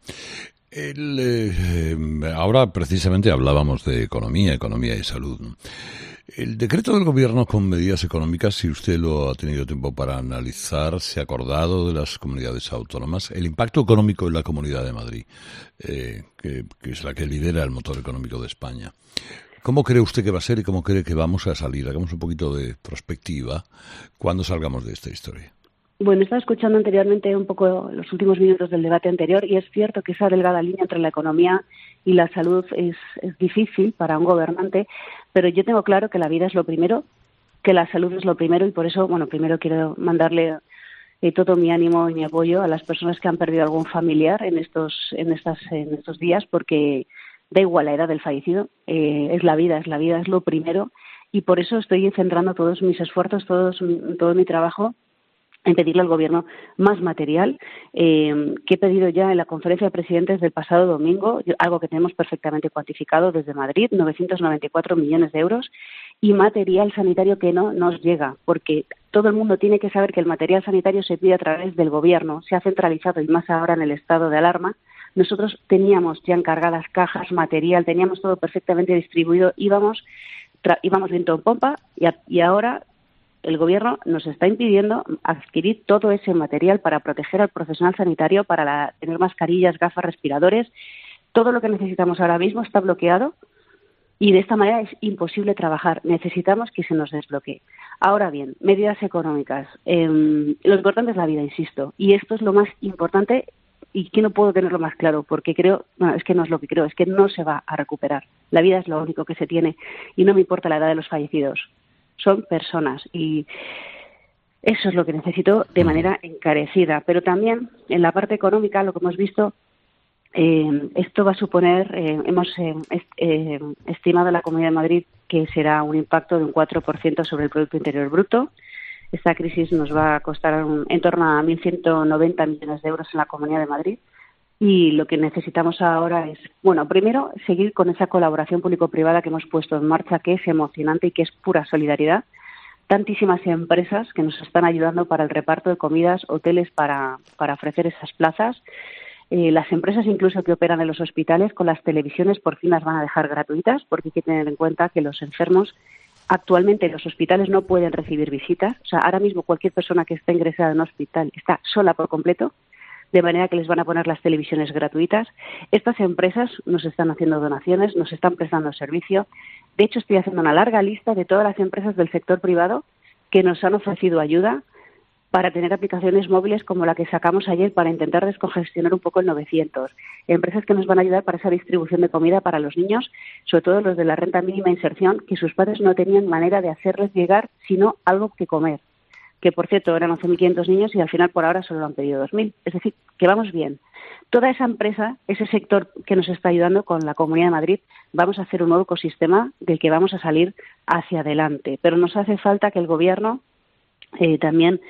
Ahora precisamente hablábamos de economía y salud, ¿no? El decreto del Gobierno con medidas económicas, si usted lo ha tenido tiempo para analizar, se ha acordado de las comunidades autónomas, el impacto económico en la Comunidad de Madrid, que es la que lidera el motor económico de España. ¿Cómo cree usted que va a ser y cómo cree que vamos a salir? Hagamos un poquito de prospectiva cuando salgamos de esta historia. Bueno, estaba escuchando anteriormente un poco los últimos minutos del debate anterior y es cierto que esa delgada línea entre la economía y la salud es difícil para un gobernante, pero yo tengo claro que la vida es lo primero, que la salud es lo primero y por eso, primero quiero mandarle todo mi ánimo y mi apoyo a las personas que han perdido algún familiar en estos días, porque da igual la edad del fallecido, es la vida, es lo primero y por eso estoy centrando todos mis esfuerzos, todo mi trabajo en pedirle al Gobierno más material, que he pedido ya en la conferencia de presidentes del pasado domingo, algo que tenemos perfectamente cuantificado desde Madrid, 994 millones de euros, y material sanitario que no nos llega, porque todo el mundo tiene que saber que el material sanitario se pide a través del Gobierno, se ha centralizado y más ahora en el estado de alarma. Nosotros teníamos ya encargadas cajas, material, teníamos todo perfectamente distribuido, íbamos viento en pompa y ahora el Gobierno nos está impidiendo adquirir todo ese material para proteger al profesional sanitario, para tener mascarillas, gafas, respiradores. Todo lo que necesitamos ahora mismo está bloqueado y de esta manera es imposible trabajar. Necesitamos que se nos desbloquee. Ahora bien, medidas económicas. Lo importante es la vida, insisto, y esto es lo más importante y que no puedo tenerlo más claro porque es que no es lo que creo, es que no se va a recuperar. La vida es lo único que se tiene y no me importa la edad de los fallecidos. Son personas y eso es lo que necesito de manera encarecida. Pero también en la parte económica lo que hemos visto Esto va a suponer, hemos estimado en la Comunidad de Madrid que será un impacto de un 4% sobre el Producto Interior Bruto. Esta crisis nos va a costar en torno a 1.190 millones de euros en la Comunidad de Madrid. Y lo que necesitamos ahora es, bueno, primero seguir con esa colaboración público-privada que hemos puesto en marcha, que es emocionante y que es pura solidaridad. Tantísimas empresas que nos están ayudando para el reparto de comidas, hoteles para ofrecer esas plazas. Las empresas incluso que operan en los hospitales con las televisiones por fin las van a dejar gratuitas, porque hay que tener en cuenta que los enfermos actualmente en los hospitales no pueden recibir visitas. O sea, ahora mismo cualquier persona que esté ingresada en un hospital está sola por completo, de manera que les van a poner las televisiones gratuitas. Estas empresas nos están haciendo donaciones, nos están prestando servicio. De hecho, estoy haciendo una larga lista de todas las empresas del sector privado que nos han ofrecido ayuda para tener aplicaciones móviles como la que sacamos ayer para intentar descongestionar un poco el 900. Empresas que nos van a ayudar para esa distribución de comida para los niños, sobre todo los de la renta mínima inserción, que sus padres no tenían manera de hacerles llegar sino algo que comer. Que, por cierto, eran 11.500 niños y al final por ahora solo lo han pedido 2.000. Es decir, que vamos bien. Toda esa empresa, ese sector que nos está ayudando con la Comunidad de Madrid, vamos a hacer un nuevo ecosistema del que vamos a salir hacia adelante. Pero nos hace falta que el Gobierno también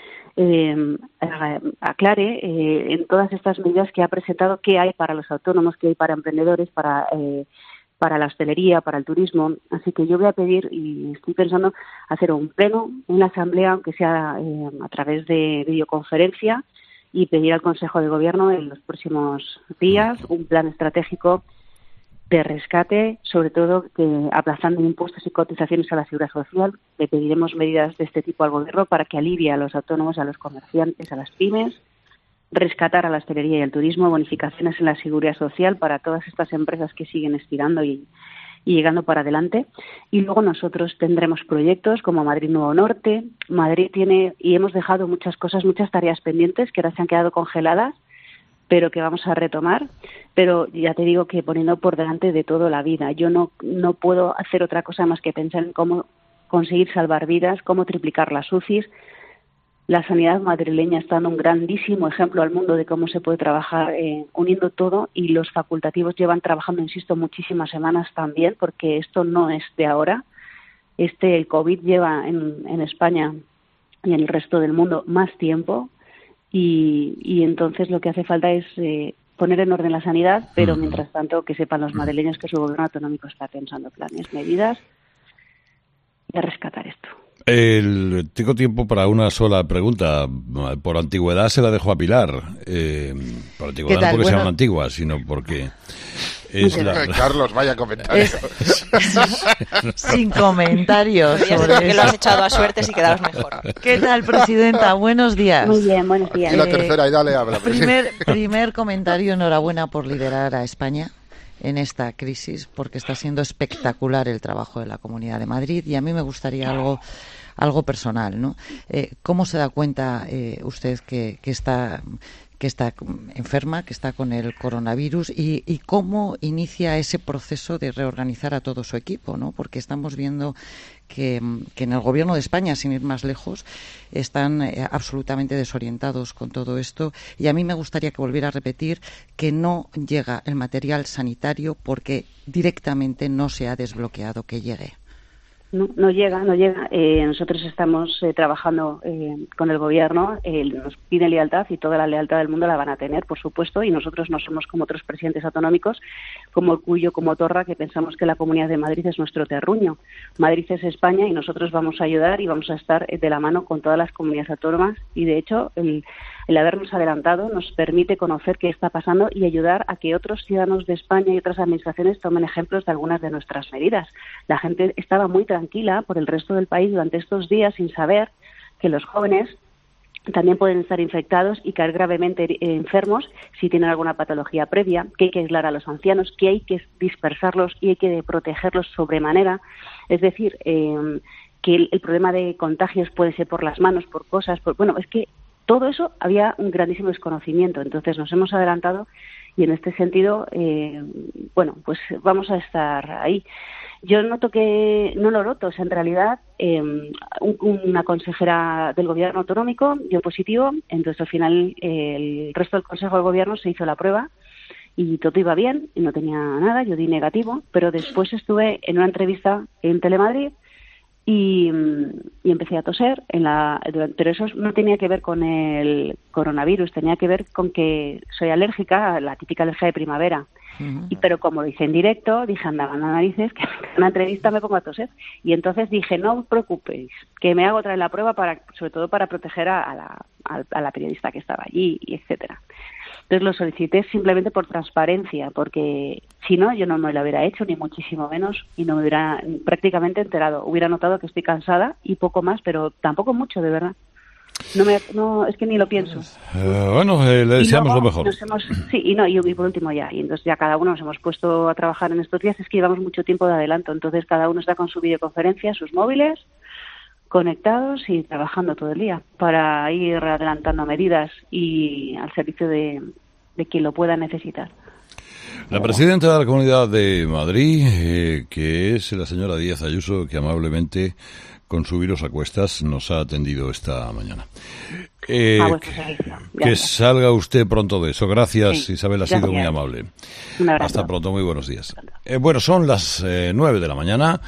aclare en todas estas medidas que ha presentado qué hay para los autónomos, qué hay para emprendedores, para la hostelería, para el turismo. Así que yo voy a pedir, y estoy pensando hacer un pleno en la Asamblea, aunque sea a través de videoconferencia, y pedir al Consejo de Gobierno en los próximos días un plan estratégico de rescate, sobre todo que aplazando impuestos y cotizaciones a la Seguridad Social. Le pediremos medidas de este tipo al Gobierno para que alivie a los autónomos, a los comerciantes, a las pymes, rescatar a la hostelería y al turismo, bonificaciones en la Seguridad Social para todas estas empresas que siguen estirando y llegando para adelante. Y luego nosotros tendremos proyectos como Madrid Nuevo Norte. Madrid tiene, y hemos dejado muchas cosas, muchas tareas pendientes que ahora se han quedado congeladas, pero que vamos a retomar. Pero ya te digo que poniendo por delante de todo la vida. Yo no puedo hacer otra cosa más que pensar en cómo conseguir salvar vidas, cómo triplicar las UCIs. La sanidad madrileña está dando un grandísimo ejemplo al mundo de cómo se puede trabajar uniendo todo, y los facultativos llevan trabajando, insisto, muchísimas semanas también, porque esto no es de ahora. El COVID lleva en España y en el resto del mundo más tiempo, y entonces lo que hace falta es poner en orden la sanidad, pero mientras tanto que sepan los madrileños que su gobierno autonómico está pensando planes, medidas de rescatar esto. Tengo tiempo para una sola pregunta. Por antigüedad se la dejo a Pilar. Por antigüedad no porque sea una antigua, sino porque es Carlos, vaya comentario. Sin comentarios. Que lo has echado a suertes y quedaros mejor. ¿Qué tal, Presidenta? Buenos días. Muy bien, buenos días. Y la tercera, y dale, habla. Primer comentario, enhorabuena por liderar a España en esta crisis, porque está siendo espectacular el trabajo de la Comunidad de Madrid, y a mí me gustaría algo personal, ¿no? ¿Cómo se da cuenta usted que está enferma, que está con el coronavirus, y cómo inicia ese proceso de reorganizar a todo su equipo, ¿no? Porque estamos viendo que en el Gobierno de España, sin ir más lejos, están absolutamente desorientados con todo esto, y a mí me gustaría que volviera a repetir que no llega el material sanitario porque directamente no se ha desbloqueado que llegue. No llega. Nosotros estamos trabajando con el Gobierno, nos piden lealtad y toda la lealtad del mundo la van a tener, por supuesto, y nosotros no somos como otros presidentes autonómicos, como el Cuyo, como Torra, que pensamos que la Comunidad de Madrid es nuestro terruño. Madrid es España y nosotros vamos a ayudar y vamos a estar de la mano con todas las comunidades autónomas, y de hecho el habernos adelantado nos permite conocer qué está pasando y ayudar a que otros ciudadanos de España y otras administraciones tomen ejemplos de algunas de nuestras medidas. La gente estaba muy tranquila por el resto del país durante estos días sin saber que los jóvenes también pueden estar infectados y caer gravemente enfermos si tienen alguna patología previa, que hay que aislar a los ancianos, que hay que dispersarlos y hay que protegerlos sobremanera. Es decir, que el problema de contagios puede ser por las manos, por cosas, es que todo eso había un grandísimo desconocimiento. Entonces nos hemos adelantado y en este sentido, pues vamos a estar ahí. Yo noto que no lo noto, en realidad una consejera del Gobierno autonómico dio positivo, entonces al final el resto del Consejo de Gobierno se hizo la prueba y todo iba bien y no tenía nada, yo di negativo, pero después estuve en una entrevista en Telemadrid y empecé a toser, pero eso no tenía que ver con el coronavirus, tenía que ver con que soy alérgica a la típica alergia de primavera. Pero como lo hice en directo, dije, anda, narices, que en una entrevista me pongo a toser. Y entonces dije, no os preocupéis, que me hago otra vez la prueba, sobre todo para proteger a la periodista que estaba allí, y etcétera. Entonces lo solicité simplemente por transparencia, porque si no, yo no me lo hubiera hecho, ni muchísimo menos, y no me hubiera prácticamente enterado. Hubiera notado que estoy cansada y poco más, pero tampoco mucho, de verdad. No, es que ni lo pienso. Le deseamos lo mejor. Y por último ya. Y entonces ya cada uno nos hemos puesto a trabajar en estos días. Es que llevamos mucho tiempo de adelanto. Entonces cada uno está con su videoconferencia, sus móviles, conectados y trabajando todo el día para ir adelantando medidas y al servicio de quien lo pueda necesitar. La presidenta de la Comunidad de Madrid, que es la señora Díaz Ayuso, que amablemente, con su virus a cuestas, nos ha atendido esta mañana. Que salga usted pronto de eso. Gracias, sí, Isabel, ha sido muy amable. Un abrazo. Hasta pronto, muy buenos días. Son las 9 de la mañana.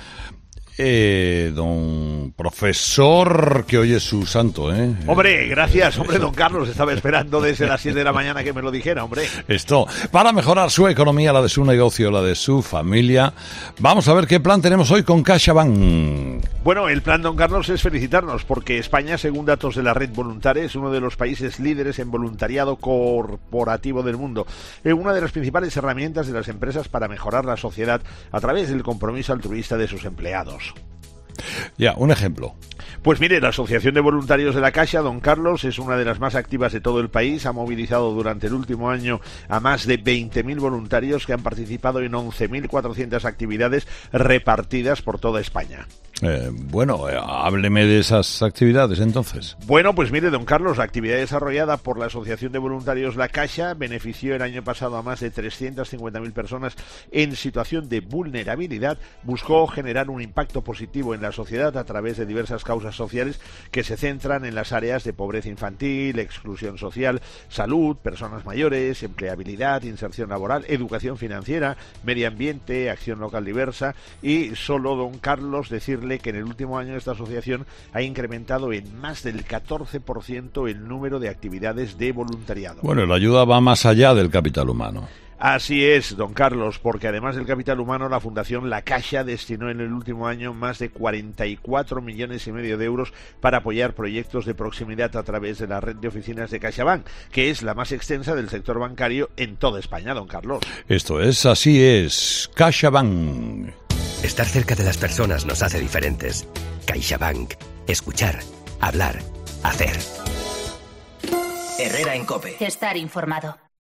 Don profesor, que hoy es su santo, Hombre, gracias, don Carlos, estaba esperando desde las 7 de la mañana que me lo dijera, hombre. Esto, para mejorar su economía, la de su negocio, la de su familia. Vamos a ver qué plan tenemos hoy con CaixaBank. Bueno, el plan, don Carlos, es felicitarnos, porque España, según datos de la Red Voluntaria, es uno de los países líderes en voluntariado corporativo del mundo. Una de las principales herramientas de las empresas para mejorar la sociedad a través del compromiso altruista de sus empleados. Ya, un ejemplo. Pues mire, la Asociación de Voluntarios de la Caixa, don Carlos, es una de las más activas de todo el país. Ha movilizado durante el último año a más de 20.000 voluntarios que han participado en 11.400 actividades repartidas por toda España. Hábleme de esas actividades entonces. Bueno, pues mire, don Carlos, la actividad desarrollada por la Asociación de Voluntarios La Caixa benefició el año pasado a más de 350.000 personas en situación de vulnerabilidad. Buscó generar un impacto positivo en la sociedad a través de diversas causas sociales que se centran en las áreas de pobreza infantil, exclusión social, salud, personas mayores, empleabilidad, inserción laboral, educación financiera, medio ambiente, acción local diversa. Y solo, don Carlos, decirle que en el último año esta asociación ha incrementado en más del 14% el número de actividades de voluntariado. Bueno, la ayuda va más allá del capital humano. Así es, don Carlos, porque además del capital humano, la Fundación La Caixa destinó en el último año más de 44,5 millones de euros para apoyar proyectos de proximidad a través de la red de oficinas de CaixaBank, que es la más extensa del sector bancario en toda España, don Carlos. Así es, CaixaBank. Estar cerca de las personas nos hace diferentes. CaixaBank. Escuchar, hablar, hacer. Herrera en COPE. Estar informado.